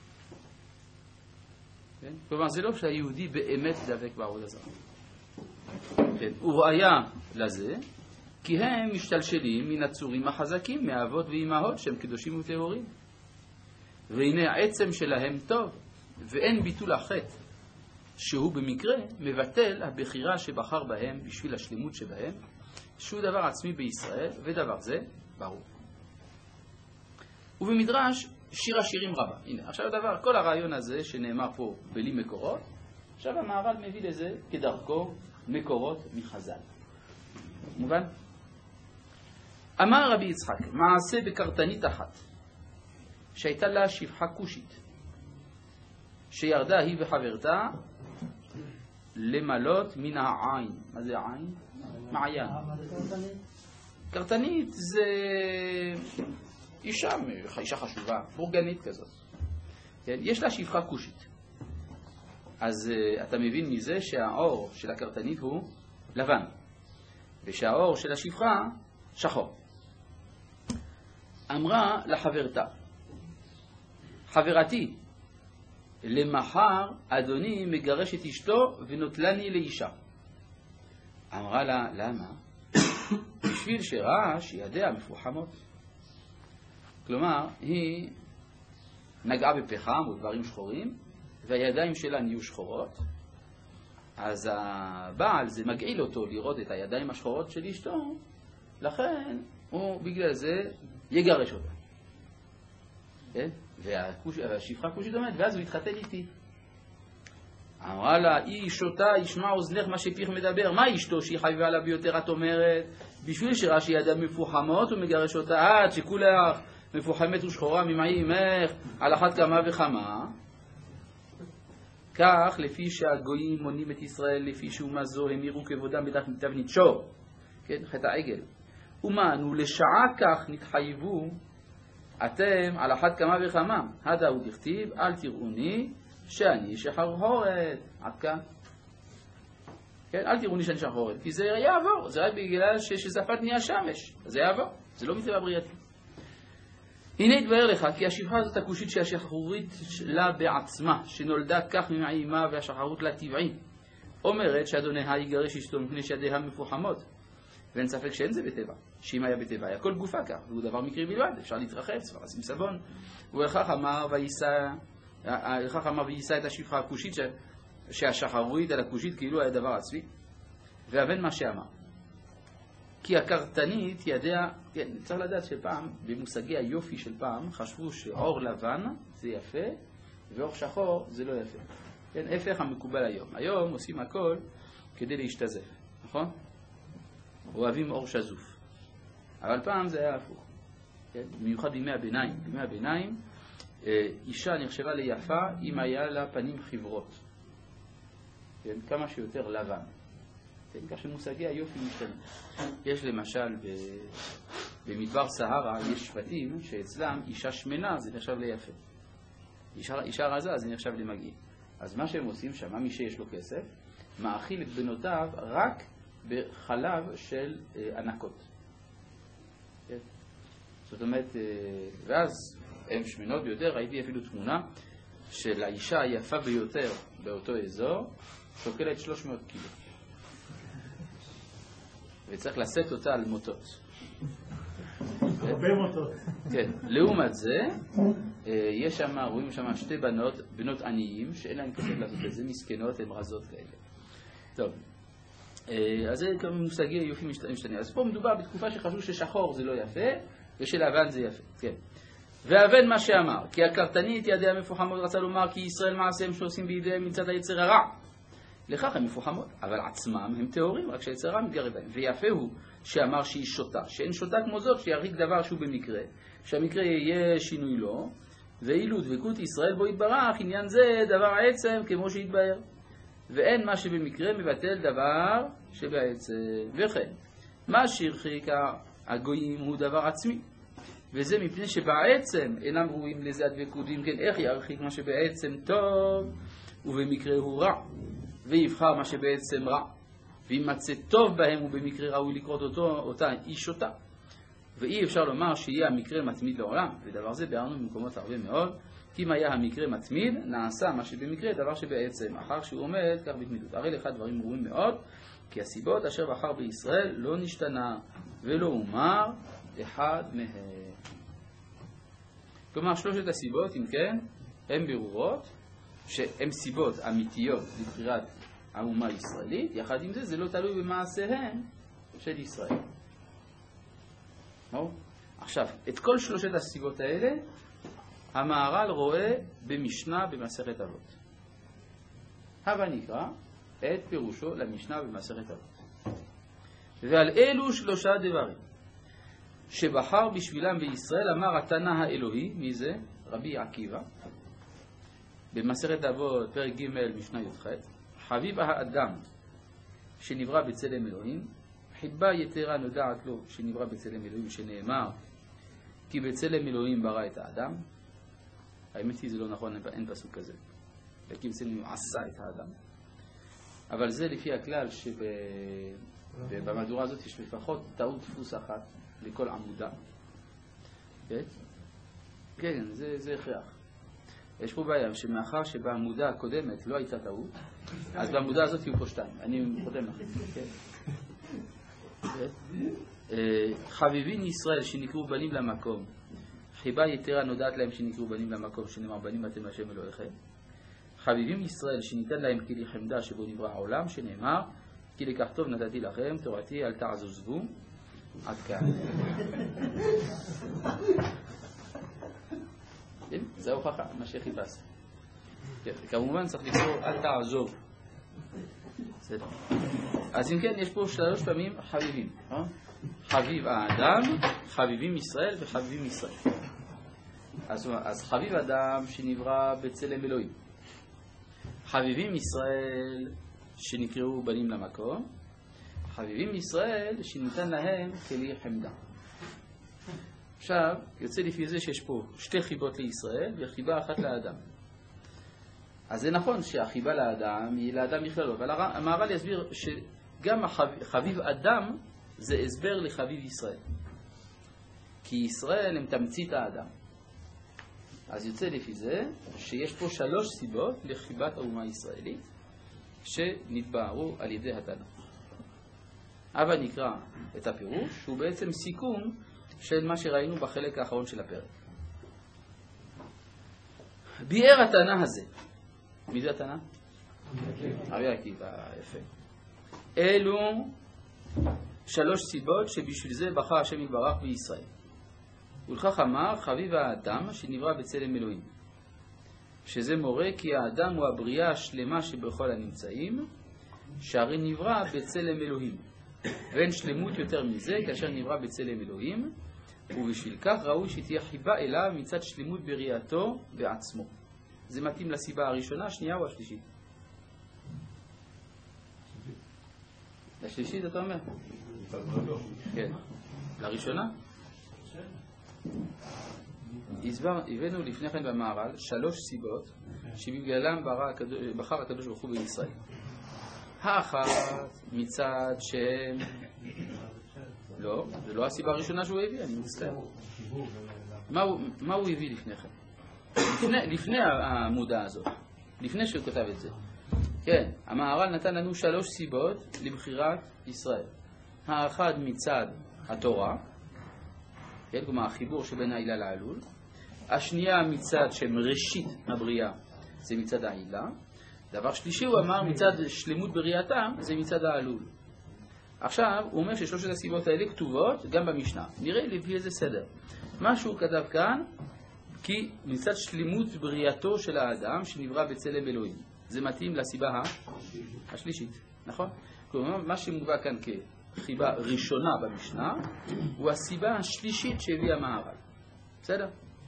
A: כן? כלומר, זה לא שהיהודי באמת דבק בעבודה זרה. כן? וראיה לזה, כי הם משתלשלים מן הצורים החזקים, מאבות ואימהות שהם קדושים וטהורים. והנה העצם שלהם טוב, ואין ביטול החטא, שהוא במקרה מבטל הבחירה שבחר בהם בשביל השלמות שבהם, שהוא דבר עצמי בישראל, ודבר זה ברור. ובמדרש שיר השירים רבה. הנה, עכשיו הדבר, כל הרעיון הזה שנאמר פה בלי מקורות, עכשיו המהר"ל מביא לזה כדרכו מקורות מחז"ל. מובן? אמר רבי יצחק, מעשה בקרתנית אחת, שהייתה לה שפחה כושית, שירדה היא וחברתה למלות מן העין. מה זה העין? מעיין. קרתנית זה אישה, אישה חשובה, בורגנית כזאת. כן? יש לה שפחה כושית. אז uh, אתה מבין מזה שהאור של הקרתנית הוא לבן, ושהאור של השפחה שחור. אמרה לחברתה, חברתי, למחר אדוני מגרש את אשתו ונוטלני לאישה. אמרה לה, למה? בשביל שראה שידיה מפוחמות. כלומר, היא נגעה בפחם או דברים שחורים, והידיים שלה נהיו שחורות, אז הבעל זה מגעיל אותו לראות את הידיים השחורות של אשתו, לכן הוא בגלל זה יגרש אותה. כן? והשפחה כושית אומרת, ואז הוא התחתן איתי. אמרה לה, איש אותה ישמע אוזנך מה שפיך מדבר. מה אשתו שהיא חייבה לה ביותר? את אומרת, בשביל שראה שידיה מפוחמות הוא מגרש אותה, עד שכולך מפוחמת ושחורה ממעי אמך, על אחת כמה וכמה. כך, לפי שהגויים מונים את ישראל, לפי שאומה זו המירו כבודם בדרך מתבנית שור, כן, חטא העגל. ומענו לשעה כך נתחייבו אתם על אחת כמה וכמה. הדה הוא דכתיב, אל תראוני שאני שחרחורת. עד כאן. כן, אל תראוני שאני שחרחורת, כי זה יעבור, זה רק בגלל שזפת נהיה שמש, זה יעבור, זה לא מטבע בריאתי. הנה יתבהר לך, כי השפחה הזאת הכושית שהשחרורית לה בעצמה, שנולדה כך ממעי אמה והשחרות לה טבעי, אומרת שאדוניה יגרש אשתו מפני שידיה מפוחמות. ואין ספק שאין זה בטבע, שאם היה בטבע היה כל גופה כך, והוא דבר מקרי בלבד, אפשר להתרחץ, לשים סבון. ולכך אמר ויישא את השפחה הכושית, שהשחרורית על הכושית כאילו היה דבר עצמי. והבן מה שאמר, כי הקרתנית ידע, כן, צריך לדעת שפעם, במושגי היופי של פעם, חשבו שאור לבן זה יפה, ואור שחור זה לא יפה. כן, הפך המקובל היום. היום עושים הכל כדי להשתזף, נכון? אוהבים אור שזוף. אבל פעם זה היה הפוך. כן? במיוחד בימי הביניים. בימי הביניים, אישה נחשבה ליפה אם היה לה פנים חברות. כן? כמה שיותר לבן. כן? כך שמושגי היופי משתנים. יש למשל במדבר סהרה, יש שבטים שאצלם אישה שמנה זה נחשב ליפה. אישה, אישה רזה זה נחשב למגעיל. אז מה שהם עושים שם, מי שיש לו כסף, מאכיל את בנותיו רק בחלב של אה, ענקות. כן? זאת אומרת, אה, ואז הם שמנות ביותר, ראיתי אפילו תמונה של האישה היפה ביותר באותו אזור, שוקלת שלוש מאות קילו. וצריך לשאת אותה על מוטות.
B: הרבה מוטות.
A: כן, לעומת זה, יש שם, רואים שם שתי בנות, בנות עניים, שאין להם כסף לעשות את זה, מסכנות, הן רזות כאלה. טוב, אז זה כמה מושגי יופי משתנים. אז פה מדובר בתקופה שחשבו ששחור זה לא יפה, ושלבן זה יפה, כן. והבן מה שאמר, כי הקרתנית ידי המפוחמות רצה לומר כי ישראל מעשיהם שעושים בידיהם מצד היצר הרע. לכך הם מפוחמות, אבל עצמם הם טהורים, רק שהיצר הרע מתגרה בהם. ויפה הוא שאמר שהיא שוטה, שאין שוטה כמו זאת שירחיק דבר שהוא במקרה, שהמקרה יהיה שינוי לו, ואילו דבקות ישראל בו יתברך, עניין זה דבר העצם כמו שהתבהר. ואין מה שבמקרה מבטל דבר שבעצם. וכן, מה שהרחיק הגויים הוא דבר עצמי. וזה מפני שבעצם אינם ראויים לזה הדבקות, אם כן איך ירחיק מה שבעצם טוב ובמקרה הוא רע, ויבחר מה שבעצם רע, ואם מצא טוב בהם ובמקרה ראוי לקרות אותו, אותה איש אותה. ואי אפשר לומר שיהיה המקרה מתמיד לעולם, ודבר זה ביארנו במקומות הרבה מאוד, כי אם היה המקרה מתמיד, נעשה מה שבמקרה דבר שבעצם, אחר שהוא עומד כך בתמידות. הרי לך דברים ראויים מאוד, כי הסיבות אשר בחר בישראל לא נשתנה ולא אומר אחד מהם. כלומר, שלושת הסיבות, אם כן, הן ברורות, שהן סיבות אמיתיות לבחירת האומה הישראלית, יחד עם זה, זה לא תלוי במעשיהם של ישראל. לא? עכשיו, את כל שלושת הסיבות האלה, המהר"ל רואה במשנה במסכת אבות. הבה נקרא את פירושו למשנה במסכת אבות. ועל אלו שלושה דברים שבחר בשבילם בישראל אמר התנא האלוהי, מי זה? רבי עקיבא, במסכת אבות פרק ג' משנה י"ח, חביב האדם שנברא בצלם אלוהים, חיבה יתרה נודעת לו שנברא בצלם אלוהים, שנאמר כי בצלם אלוהים ברא את האדם. האמת היא זה לא נכון, אין פסוק כזה, כי בצלם אלוהים עשה את האדם, אבל זה לפי הכלל שבמהדורה הזאת יש לפחות טעות דפוס אחת לכל עמודה. כן? כן, זה, זה הכרח. יש פה בעיה שמאחר שבעמודה הקודמת לא הייתה טעות, אז בעמודה הזאת יהיו פה שתיים. אני חותם לכם. כן? חביבין ישראל שנקראו בנים למקום, חיבה יתרה נודעת להם שנקראו בנים למקום, שנאמר בנים אתם השם אלוהיכם. חביבים ישראל שניתן להם כלי חמדה שבו נברא העולם, שנאמר כי לכך טוב נתתי לכם תורתי אל תעזבו. עד כאן. זה ההוכחה, מה שחיפשתי. כמובן צריך לקרוא אל תעזוב. אז אם כן, יש פה שלוש פעמים חביבים. חביב האדם, חביבים ישראל וחביבים ישראל. אז חביב אדם שנברא בצלם אלוהים. חביבים ישראל שנקראו בנים למקום. חביבים ישראל שניתן להם כלי חמדה. עכשיו, יוצא לפי זה שיש פה שתי חיבות לישראל וחיבה אחת לאדם. אז זה נכון שהחיבה לאדם היא לאדם בכללו, אבל המהר"ל יסביר שגם חביב אדם זה הסבר לחביב ישראל. כי ישראל הם תמצית האדם. אז יוצא לפי זה שיש פה שלוש סיבות לחיבת האומה הישראלית שנתבהרו על ידי התנא. אבל נקרא את הפירוש, שהוא בעצם סיכום של מה שראינו בחלק האחרון של הפרק. ביאר התנא הזה. מי זה התנא? רבי עקיבא, יפה. אלו שלוש סיבות שבשביל זה בחר השם יתברך בישראל. ולכך אמר חביב האדם שנברא בצלם אלוהים. שזה מורה כי האדם הוא הבריאה השלמה שבכל הנמצאים, שהרי נברא בצלם אלוהים. ואין שלמות יותר מזה כאשר נברא בצלם אלוהים, ובשביל כך ראוי שתהיה חיבה אליו מצד שלמות בריאתו בעצמו. זה מתאים לסיבה הראשונה, השנייה או השלישית? לשלישית אתה אומר? כן. לראשונה? הסבר, הבאנו לפני כן במהר"ל שלוש סיבות שבגללם בחר הקדוש ברוך הוא בישראל. האחת מצד שהם... לא, זה לא הסיבה הראשונה שהוא הביא, אני מצטער. מה, מה הוא הביא לפני כן? לפני, לפני העמודה הזאת, לפני שהוא כתב את זה. כן, המהר"ל נתן לנו שלוש סיבות לבחירת ישראל. האחד מצד התורה, כן, כלומר החיבור שבין העילה לעלול. השנייה מצד שהם ראשית הבריאה, זה מצד העילה. דבר שלישי הוא אמר מצד שלמות בריאתם, זה מצד העלול. עכשיו הוא אומר ששלושת הסיבות האלה כתובות גם במשנה. נראה לפי איזה סדר. מה שהוא כתב כאן, כי מצד שלמות בריאתו של האדם שנברא בצלם אלוהים. זה מתאים לסיבה השלישית, נכון? כלומר, מה שמובא כאן כחיבה ראשונה במשנה, הוא הסיבה השלישית שהביאה המהר"ל. בסדר?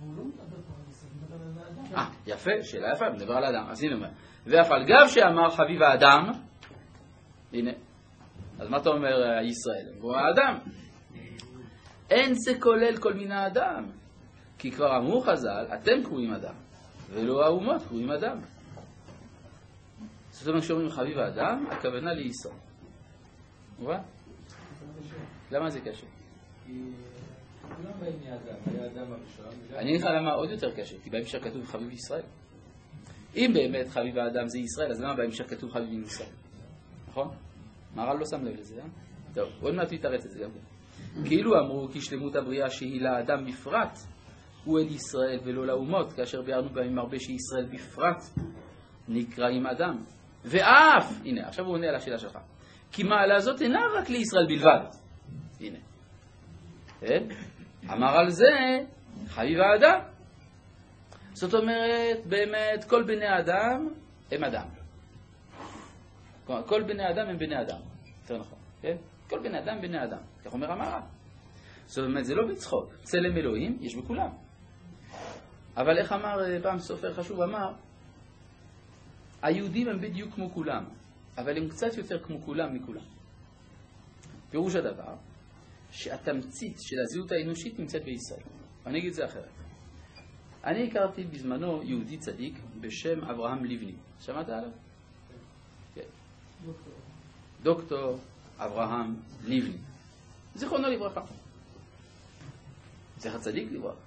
A: אה, יפה, שאלה יפה, מדבר על האדם. אז הנה אומר, ואף על גב שאמר חביב האדם, הנה, אז מה אתה אומר ישראל? הוא האדם. אין זה כולל כל מיני האדם, כי כבר אמרו חז"ל, אתם קרואים אדם, ולא האומות קרואים אדם. זאת אומרת שאומרים חביב האדם, הכוונה לישראל. מובן? למה זה קשה?
E: כי כולם באים מאדם, היה האדם הראשון.
A: אני אגיד לך למה עוד יותר קשה, כי בהמשך כתוב חביב ישראל. אם באמת חביב האדם זה ישראל, אז למה בהמשך כתוב חביב ישראל? נכון? מהר"ל לא שם לב לזה, אה? טוב, עוד מעט יתרץ את זה גם כן. כאילו אמרו כי שלמות הבריאה שהיא לאדם בפרט, הוא אל ישראל ולא לאומות, כאשר ביארנו בהם הרבה שישראל בפרט נקראים אדם. ואף, הנה, עכשיו הוא עונה על השאלה שלך. כי מעלה זאת אינה רק לישראל בלבד. הנה. כן? אמר על זה חביב האדם. זאת אומרת, באמת, כל בני אדם הם אדם. כלומר, כל בני אדם הם בני אדם. יותר נכון, כן? כל בני אדם בני אדם. כך אומר המהר"ל. זאת אומרת, זה לא בצחוק. צלם אלוהים יש בכולם. אבל איך אמר פעם סופר חשוב? אמר, היהודים הם בדיוק כמו כולם, אבל הם קצת יותר כמו כולם מכולם. פירוש הדבר, שהתמצית של הזהות האנושית נמצאת בישראל. אני אגיד את זה אחרת. אני הכרתי בזמנו יהודי צדיק בשם אברהם לבני. שמעת עליו? כן. דוקטור. דוקטור אברהם לבני. זיכרונו לברכה. זכר צדיק לברכה.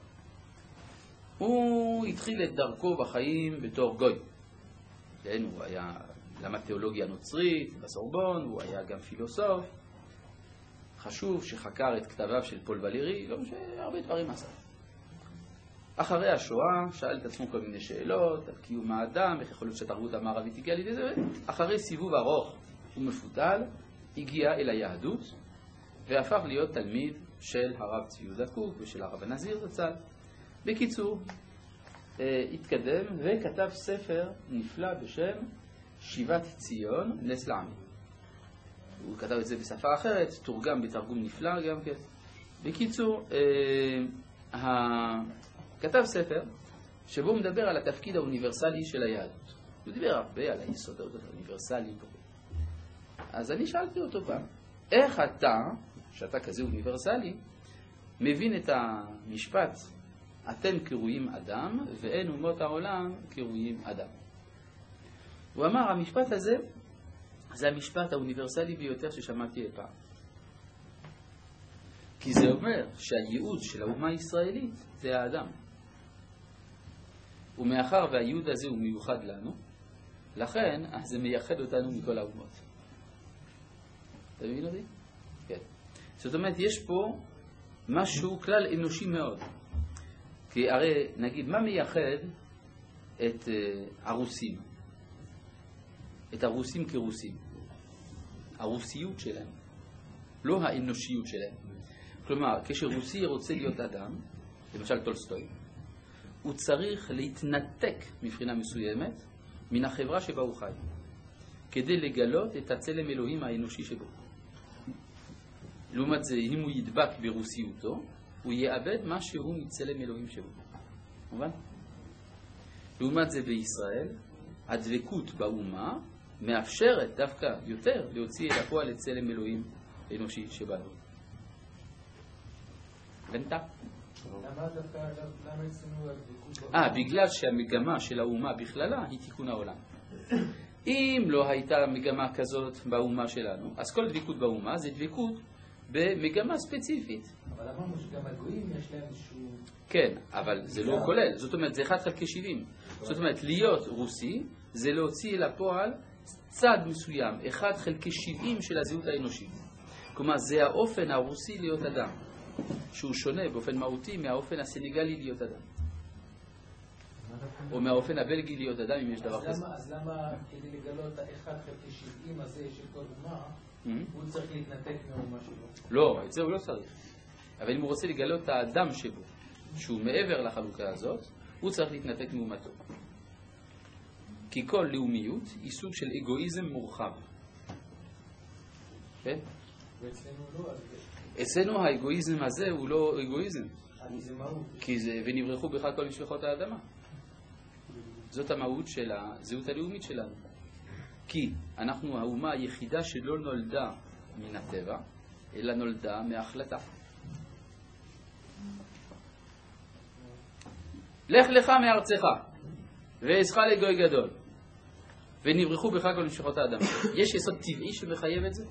A: הוא התחיל את דרכו בחיים בתור גוי. כן, הוא היה למד תיאולוגיה נוצרית בסורבון, הוא היה גם פילוסוף. חשוב שחקר את כתביו של פול ולרי, לא משנה, הרבה דברים עשה. אחרי השואה שאל את עצמו כל מיני שאלות על קיום האדם, איך יכול להיות שהתרבות המערבית הגיעה לידי זה, אחרי סיבוב ארוך ומפותל, הגיע אל היהדות והפך להיות תלמיד של הרב צבי יהודה קוק ושל הרב הנזיר זצ"ל. בקיצור, התקדם וכתב ספר נפלא בשם שיבת ציון נס לעמים. הוא כתב את זה בשפה אחרת, תורגם בתרגום נפלא גם כן. בקיצור, כתב ספר שבו הוא מדבר על התפקיד האוניברסלי של היהדות. הוא דיבר הרבה על היסודות האוניברסליים. אז אני שאלתי אותו פעם, איך אתה, שאתה כזה אוניברסלי, מבין את המשפט אתם קרויים אדם ואין אומות העולם קרויים אדם? הוא אמר, המשפט הזה זה המשפט האוניברסלי ביותר ששמעתי אי פעם. כי זה אומר שהייעוד של האומה הישראלית זה האדם. ומאחר והייעוד הזה הוא מיוחד לנו, לכן זה מייחד אותנו מכל האומות. אתה מבין אותי? כן. זאת אומרת, יש פה משהו כלל אנושי מאוד. כי הרי, נגיד, מה מייחד את uh, הרוסים? את הרוסים כרוסים. הרוסיות שלהם. לא האנושיות שלהם. כלומר, כשרוסי רוצה להיות אדם, למשל טולסטוי, הוא צריך להתנתק מבחינה מסוימת מן החברה שבה הוא חי, כדי לגלות את הצלם אלוהים האנושי שבו. לעומת זה, אם הוא ידבק ברוסיותו, הוא יאבד מה שהוא מצלם אלוהים שבו. מובן? לעומת זה בישראל, הדבקות באומה מאפשרת דווקא יותר להוציא אל הפועל את צלם אלוהים אנושי שבנו. הבנת?
E: למה דווקא, למה אצלנו הדבקות?
A: אה, בגלל שהמגמה של האומה בכללה היא תיקון העולם. אם לא הייתה מגמה כזאת באומה שלנו, אז כל דבקות באומה זה דבקות במגמה ספציפית.
E: אבל אמרנו שגם הגויים יש להם איזשהו...
A: כן, אבל זה לא כולל. זאת אומרת, זה אחד חלקי שבעים. זאת אומרת, להיות רוסי זה להוציא אל הפועל צד מסוים, אחד חלקי שבעים של הזהות האנושית. כלומר, זה האופן הרוסי להיות אדם, שהוא שונה באופן מהותי מהאופן הסנגלי להיות אדם. או מהאופן הבלגי להיות אדם, אם יש דבר כזה.
E: אז למה כדי לגלות האחד חלקי שבעים הזה של כל אומה, הוא צריך להתנתק מהאומה שלו?
A: לא, את זה הוא לא צריך. אבל אם הוא רוצה לגלות את האדם שבו, שהוא מעבר לחלוקה הזאת, הוא צריך להתנתק מאומתו. כי כל לאומיות היא סוג של אגואיזם מורחב. כן?
E: ואצלנו לא, אז...
A: אצלנו האגואיזם הזה הוא לא אגואיזם.
E: כי זה מהות.
A: כי זה, ונברחו בך כל משפחות האדמה. זאת המהות של הזהות הלאומית שלנו. כי אנחנו האומה היחידה שלא נולדה מן הטבע, אלא נולדה מההחלטה. לך לך מארצך, ועזך לגוי גדול, ונברחו בך כל משפחות האדמה. יש יסוד טבעי שמחייב את זה?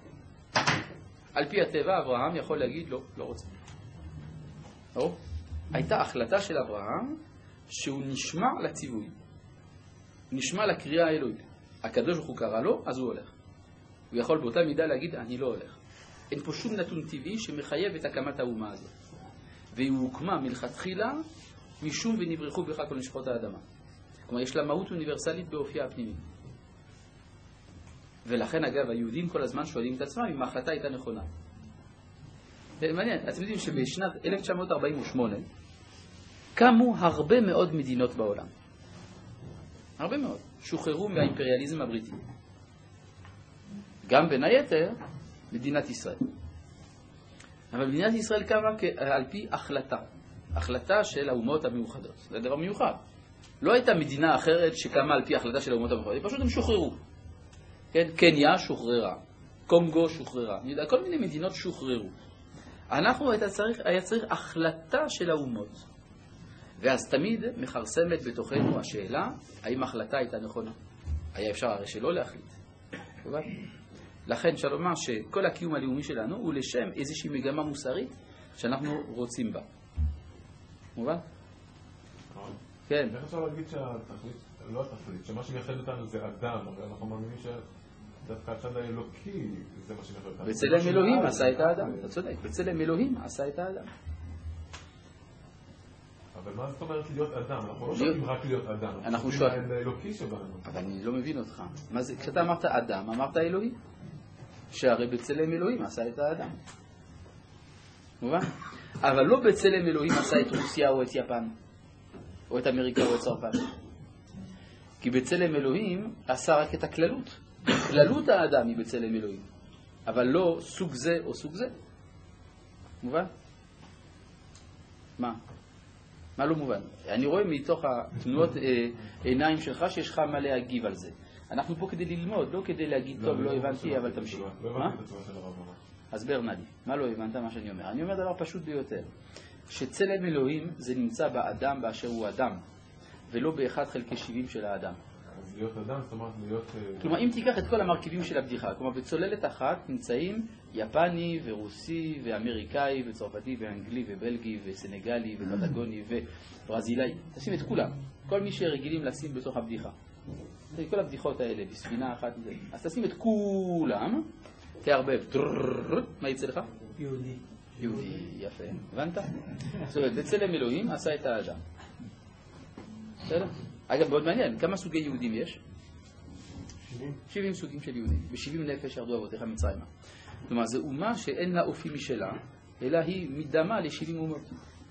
A: על פי הטבע, אברהם יכול להגיד, לא, לא רוצה. או? הייתה החלטה של אברהם שהוא נשמע לציווי. נשמע לקריאה האלוהית. הקדוש ברוך הוא קרא לו, אז הוא הולך. הוא יכול באותה מידה להגיד, אני לא הולך. אין פה שום נתון טבעי שמחייב את הקמת האומה הזאת. והיא הוקמה מלכתחילה משום ונברחו בך כל משפחות האדמה. כלומר, יש לה מהות אוניברסלית באופייה הפנימי. ולכן, אגב, היהודים כל הזמן שואלים את עצמם אם ההחלטה הייתה נכונה. מעניין, אתם יודעים שבשנת אלף תשע מאות ארבעים ושמונה קמו הרבה מאוד מדינות בעולם. הרבה מאוד. שוחררו מהאימפריאליזם הבריטי. גם בין היתר, מדינת ישראל. אבל מדינת ישראל קמה על פי החלטה. החלטה של האומות המאוחדות. זה דבר מיוחד. לא הייתה מדינה אחרת שקמה על פי החלטה של האומות המאוחדות. פשוט הם שוחררו. כן? קניה שוחררה. קונגו שוחררה. כל מיני מדינות שוחררו. אנחנו היה צריך, היה צריך החלטה של האומות. ואז תמיד מחרסמת בתוכנו השאלה, האם ההחלטה הייתה נכונה? היה אפשר הרי שלא להחליט. לכן אפשר לומר שכל הקיום הלאומי שלנו הוא לשם איזושהי מגמה מוסרית שאנחנו רוצים בה. מובן? כן.
C: איך אפשר להגיד שהתכלית, לא התכלית, שמה שמייחד אותנו זה אדם, הרי אנחנו מאמינים שדווקא הצד האלוקי זה מה שמייחד אותנו.
A: בצלם אלוהים עשה את האדם, אתה צודק, בצלם אלוהים עשה את האדם.
C: אבל מה זאת אומרת להיות אדם? אנחנו לא שואלים רק להיות אדם, אנחנו שואלים את האלוקי שבנו.
A: אבל אני לא מבין אותך. כשאתה אמרת אדם, אמרת אלוהים. שהרי בצלם אלוהים עשה את האדם. מובן? אבל לא בצלם אלוהים עשה את רוסיה או את יפן, או את אמריקה או את צרפת. כי בצלם אלוהים עשה רק את הכללות. כללות האדם היא בצלם אלוהים. אבל לא סוג זה או סוג זה. מובן? מה? מה לא מובן? אני רואה מתוך התנועות עיניים שלך שיש לך מה להגיב על זה. אנחנו פה כדי ללמוד, לא כדי להגיד, טוב, לא הבנתי, אבל תמשיך. מה? אז ברנדי, מה לא הבנת מה שאני אומר? אני אומר דבר פשוט ביותר. שצלם אלוהים זה נמצא באדם באשר הוא אדם, ולא באחד חלקי שבעים של האדם.
C: אז להיות אדם, זאת אומרת להיות...
A: כלומר, אם תיקח את כל המרכיבים של הבדיחה, כלומר, בצוללת אחת נמצאים יפני ורוסי ואמריקאי וצרפתי ואנגלי ובלגי וסנגלי ופטגוני וברזילאי. תשים את כולם. כל מי שרגילים לשים בתוך הבדיחה. כל הבדיחות האלה בספינה אחת. אז תשים את כולם, תערבב. מה יצא לך?
D: יהודי.
A: יהודי, יפה. הבנת? זאת אומרת, בצלם אלוהים עשה את האדם. בסדר? אגב, מאוד מעניין, כמה סוגי יהודים יש?
B: שבעים.
A: שבעים סוגים של יהודים. בשבעים נפש ירדו אבותיך מצרימה. כלומר, זו אומה שאין לה אופי משלה, אלא היא מדמה לשבעים אומות.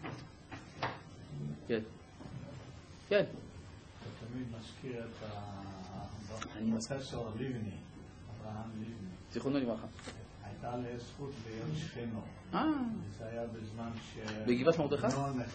A: כן. כן.
F: אתה תמיד מזכיר את הפרופסור ליבני, אברהם ליבני.
A: זיכרונו לברכה.
F: הייתה לי זכות להיות שכנו.
A: אה.
F: זה היה בזמן ש...
A: בגבעת מרדכי?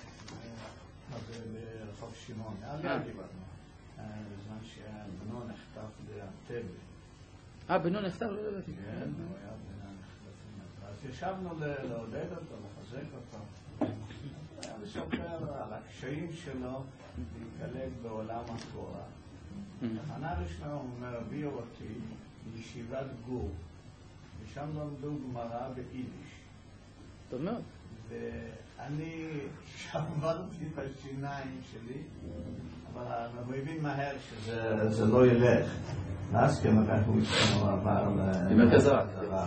F: ברחוב שמעון. היה לי גבעת. בזמן שבנו נחטף בטבע.
A: אה, בנו נחטף? לא ידעתי.
F: כן, הוא היה בנו נחטף. אז ישבנו לעודד אותו, לחזק אותו. היה מספר על הקשיים שלו להתקלט בעולם התורה. תחנה ראשונה הוא אומר, הביא אותי לישיבת גור, ושם למדו גמרא ביידיש.
A: טוב מאוד.
F: ואני שברתי את השיניים שלי, אבל אני מבין מהר שזה לא ילך. ואז כמובן הוא איתנו עבר
A: למרכז הרב.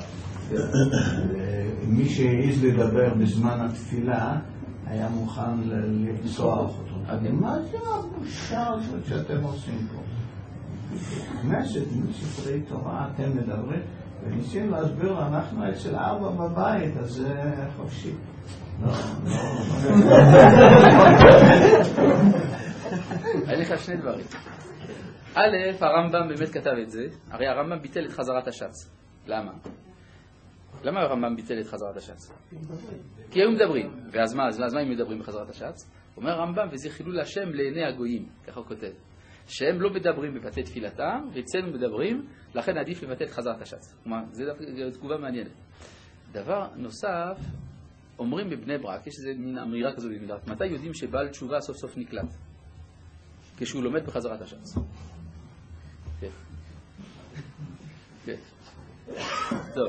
F: מי שהעז לדבר בזמן התפילה היה מוכן לרצוח אותו. מה זה הבושה הזאת שאתם עושים פה? כנסת, מספרי תורה, אתם מדברים, וניסים להסביר, אנחנו אצל אבא בבית, אז זה חופשי. לא, לא, לא.
A: אני לך שני דברים. א', הרמב"ם באמת כתב את זה, הרי הרמב"ם ביטל את חזרת הש"ץ. למה? למה הרמב"ם ביטל את חזרת הש"ץ? כי היו מדברים. ואז מה? אז מה הם מדברים בחזרת הש"ץ? אומר הרמב"ם, וזה חילול השם לעיני הגויים, ככה הוא כותב. שהם לא מדברים בבתי תפילתם, ואצלנו מדברים, לכן עדיף לבטל את חזרת הש"ץ. כלומר, זו תגובה מעניינת. דבר נוסף, אומרים בבני ברק, יש איזו מין אמירה כזו בבני ברק, מתי יודעים שבעל תשובה סוף סוף נקלט? כשהוא לומד בחזרת הש"ץ. כן. כן. טוב.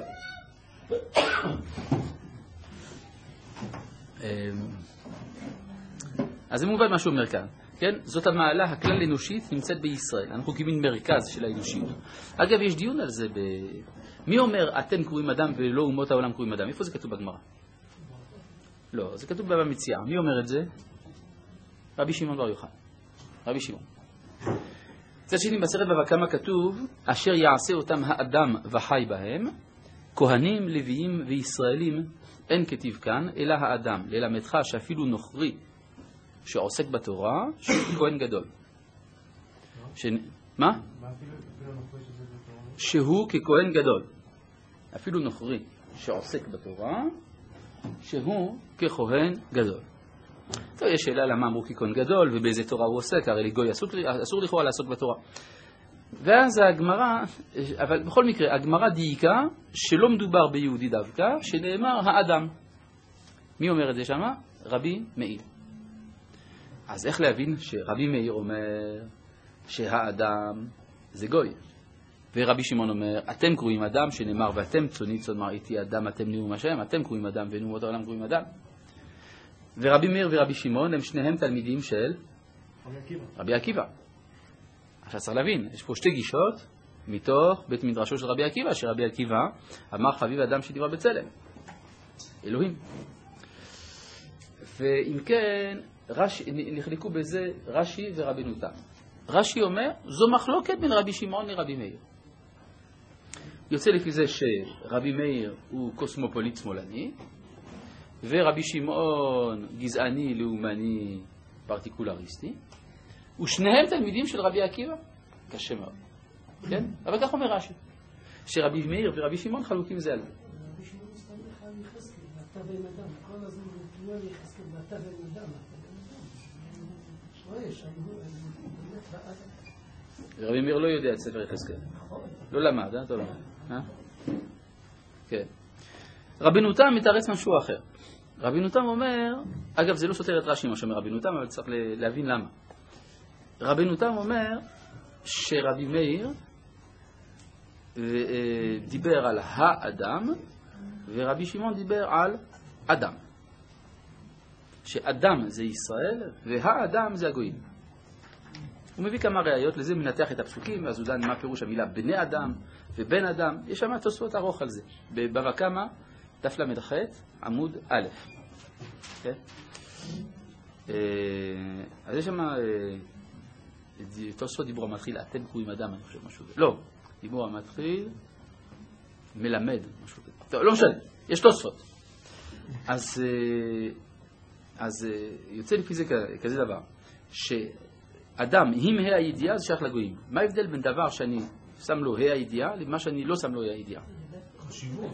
A: אז זה מובן מה שהוא אומר כאן. כן? זאת המעלה הכלל אנושית נמצאת בישראל. אנחנו כמין מרכז של האנושיות. אגב, יש דיון על זה ב... מי אומר אתם קוראים אדם ולא אומות העולם קוראים אדם? איפה זה כתוב בגמרא? לא, זה כתוב במציאה. מי אומר את זה? רבי שמעון בר יוחאי. רבי שמעון. מצד שני, בסרט בבא קמא כתוב, אשר יעשה אותם האדם וחי בהם, כהנים, לוויים וישראלים, אין כתיב כאן, אלא האדם, ללמדך שאפילו נוכרי שעוסק בתורה, שהוא כהן גדול. ש... מה? שהוא ככהן גדול. אפילו נוכרי שעוסק בתורה, שהוא ככהן גדול. טוב, יש שאלה למה אמרו ככהן גדול ובאיזה תורה הוא עוסק, הרי לגוי אסור, אסור לכאורה לעסוק בתורה. ואז הגמרא, אבל בכל מקרה, הגמרא דייקה שלא מדובר ביהודי דווקא, שנאמר האדם. מי אומר את זה שמה? רבי מאיר. אז איך להבין שרבי מאיר אומר שהאדם זה גוי? ורבי שמעון אומר, אתם קרואים אדם, שנאמר, ואתם צוני צאן מרעיתי אדם, אתם נאום השם, אתם קרואים אדם ונאומות העולם קרואים אדם. ורבי מאיר ורבי שמעון הם שניהם תלמידים של רבי עקיבא. רבי עקיבא. עכשיו צריך להבין, יש פה שתי גישות מתוך בית מדרשו של רבי עקיבא, שרבי עקיבא אמר חביב אדם שדברה בצלם. אלוהים. ואם כן, רש... נחלקו בזה רש"י ורבנו תם. רש"י אומר, זו מחלוקת בין רבי שמעון לרבי מאיר. יוצא לפי זה שרבי מאיר הוא קוסמופוליט שמאלני, ורבי שמעון גזעני, לאומני, פרטיקולריסטי, ושניהם תלמידים של רבי עקיבא. קשה מאוד. כן? אבל כך אומר רש"י, שרבי מאיר ורבי שמעון חלוקים זה על זה.
G: רבי שמעון מסתמך על יחזקאל, ואתה בן אדם. כל הזמן הוא תלוי על יחזקאל, ואתה בן אדם.
A: רבי מאיר לא יודע את ספר יחזקאל. לא למד, אה? לא למד. כן. רבינו תם מתארץ משהו אחר. רבינו תם אומר, אגב זה לא סותר את רש"י מה שאומר רבינו תם, אבל צריך להבין למה. רבינו תם אומר שרבי מאיר דיבר על האדם, ורבי שמעון דיבר על אדם. שאדם זה ישראל, והאדם זה הגויים. הוא מביא כמה ראיות, לזה מנתח את הפסוקים, אז הוא דן מה פירוש המילה בני אדם ובן אדם. יש שם תוספות ארוך על זה. בבבא קמא, דף למ"ח, עמוד א'. אז יש שם תוספות דיבור המתחיל, אתם קוראים אדם, אני חושב משהו. לא, דיבור המתחיל מלמד משהו. טוב, לא משנה, יש תוספות. אז אז יוצא לפי זה כזה דבר, שאדם, אם ה' הידיעה, זה שייך לגויים. מה ההבדל בין דבר שאני שם לו ה' הידיעה, למה שאני לא שם לו ה' הידיעה?
B: חשיבות.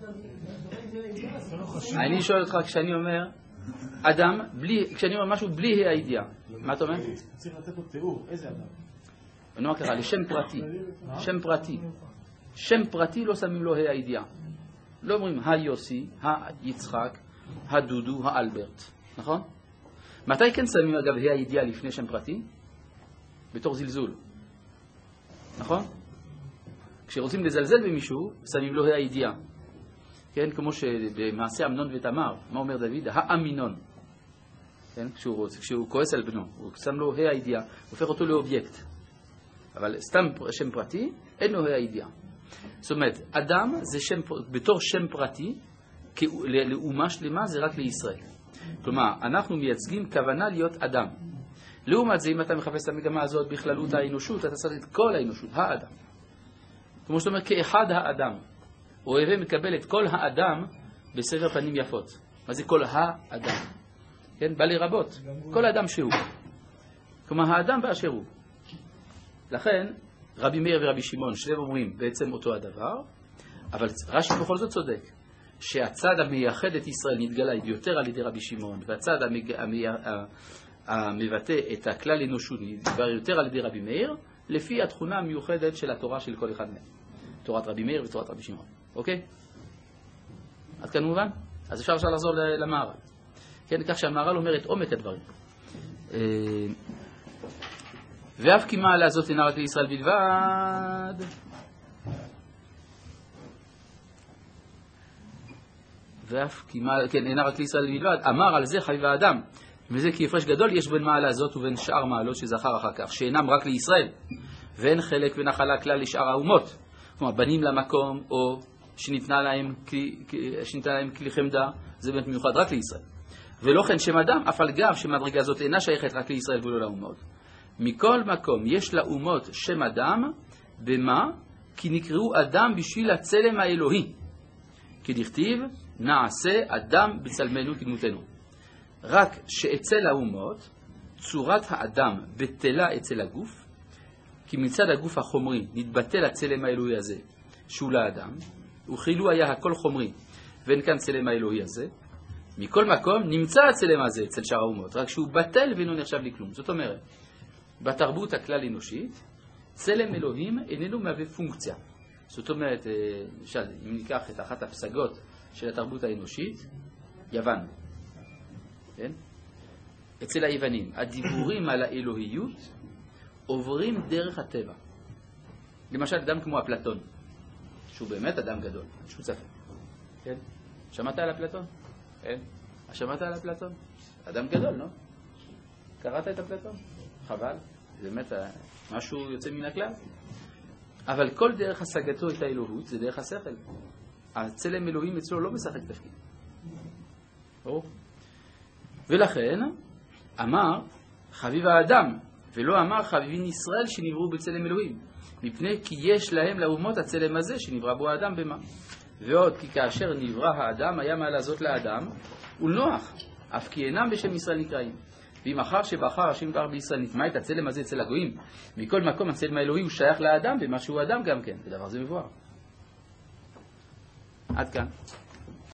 A: אני שואל אותך, כשאני אומר אדם, כשאני אומר משהו בלי ה' הידיעה, מה אתה אומר?
B: צריך לתת לו תיאור, איזה אדם?
A: אני אומר ככה, לשם פרטי, שם פרטי. שם פרטי לא שמים לו ה' הידיעה. לא אומרים היוסי, היצחק, הדודו, האלברט, נכון? מתי כן שמים אגב ה' הידיעה לפני שם פרטי? בתור זלזול, נכון? כשרוצים לזלזל במישהו, שמים לו ה' הידיעה. כן, כמו שבמעשה אמנון ותמר, מה אומר דוד? האמינון. כן, כשהוא, רוצה, כשהוא כועס על בנו, הוא שם לו ה' הידיעה, הופך אותו לאובייקט. אבל סתם שם פרטי, אין לו ה' הידיעה. זאת אומרת, אדם זה שם, בתור שם פרטי, לאומה שלמה זה רק לישראל. כלומר, אנחנו מייצגים כוונה להיות אדם. לעומת זה, אם אתה מחפש את המגמה הזאת בכללות האנושות, אתה צריך את כל האנושות, האדם. כמו שאתה אומר, כאחד האדם. אוהב מקבל את כל האדם בסבר פנים יפות. מה זה כל האדם? כן, בא לרבות. כל האדם שהוא. כלומר, האדם באשר הוא. לכן, רבי מאיר ורבי שמעון, שניהם אומרים בעצם אותו הדבר, אבל רש"י בכל זאת צודק, שהצד המייחד את ישראל נתגלה יותר על ידי רבי שמעון, והצד המג... המי... המבטא את הכלל אנושות נתגלה יותר על ידי רבי מאיר, לפי התכונה המיוחדת של התורה של כל אחד מהם. תורת רבי מאיר ותורת רבי שמעון. אוקיי? עד כאן מובן? אז אפשר אפשר לחזור למהר"ל. כן, כך שהמהר"ל אומר את עומק הדברים. ואף כי מעלה הזאת אינה רק לישראל בלבד. ואף כי מעלה, כן, אינה רק לישראל בלבד. אמר על זה חביב האדם. וזה כי הפרש גדול יש בין מעלה הזאת ובין שאר מעלות שזכר אחר כך, שאינם רק לישראל. ואין חלק ונחלה כלל לשאר האומות. כלומר, בנים למקום או שניתנה להם כלי, שניתנה להם כלי חמדה, זה באמת מיוחד רק לישראל. ולא כן שם אדם, אף על גב שמדרגה הזאת אינה שייכת רק לישראל ולא לאומות. מכל מקום יש לאומות שם אדם, במה? כי נקראו אדם בשביל הצלם האלוהי. כי דכתיב, נעשה אדם בצלמנו כדמותנו. רק שאצל האומות, צורת האדם בטלה אצל הגוף, כי מצד הגוף החומרי נתבטל הצלם האלוהי הזה, שהוא לאדם, וכאילו היה הכל חומרי, ואין כאן צלם האלוהי הזה, מכל מקום נמצא הצלם הזה אצל שאר האומות, רק שהוא בטל ואינו נחשב לכלום. זאת אומרת, בתרבות הכלל אנושית, צלם אלוהים איננו מהווה פונקציה. זאת אומרת, למשל, אם ניקח את אחת הפסגות של התרבות האנושית, יוון. כן? אצל היוונים, הדיבורים על האלוהיות עוברים דרך הטבע. למשל, אדם כמו אפלטון, שהוא באמת אדם גדול, שהוא צפה. כן? שמעת על אפלטון? כן? שמעת על אפלטון? אדם גדול, לא? קראת את אפלטון? חבל. זה באמת משהו יוצא מן הכלל. אבל כל דרך השגתו את האלוהות זה דרך השכל. הצלם אלוהים אצלו לא משחק תפקיד. ברור? ולכן אמר חביב האדם, ולא אמר חביבין ישראל שנבראו בצלם אלוהים, מפני כי יש להם לאומות הצלם הזה שנברא בו האדם במה. ועוד כי כאשר נברא האדם היה מה לעשות לאדם ולנוח, אף כי אינם בשם ישראל נקראים. ואם אחר שבחר השם דבר בישראל נטמע את הצלם הזה אצל הגויים, מכל מקום הצלם האלוהי הוא שייך לאדם במה שהוא אדם גם כן, ודבר זה מבואר. עד כאן.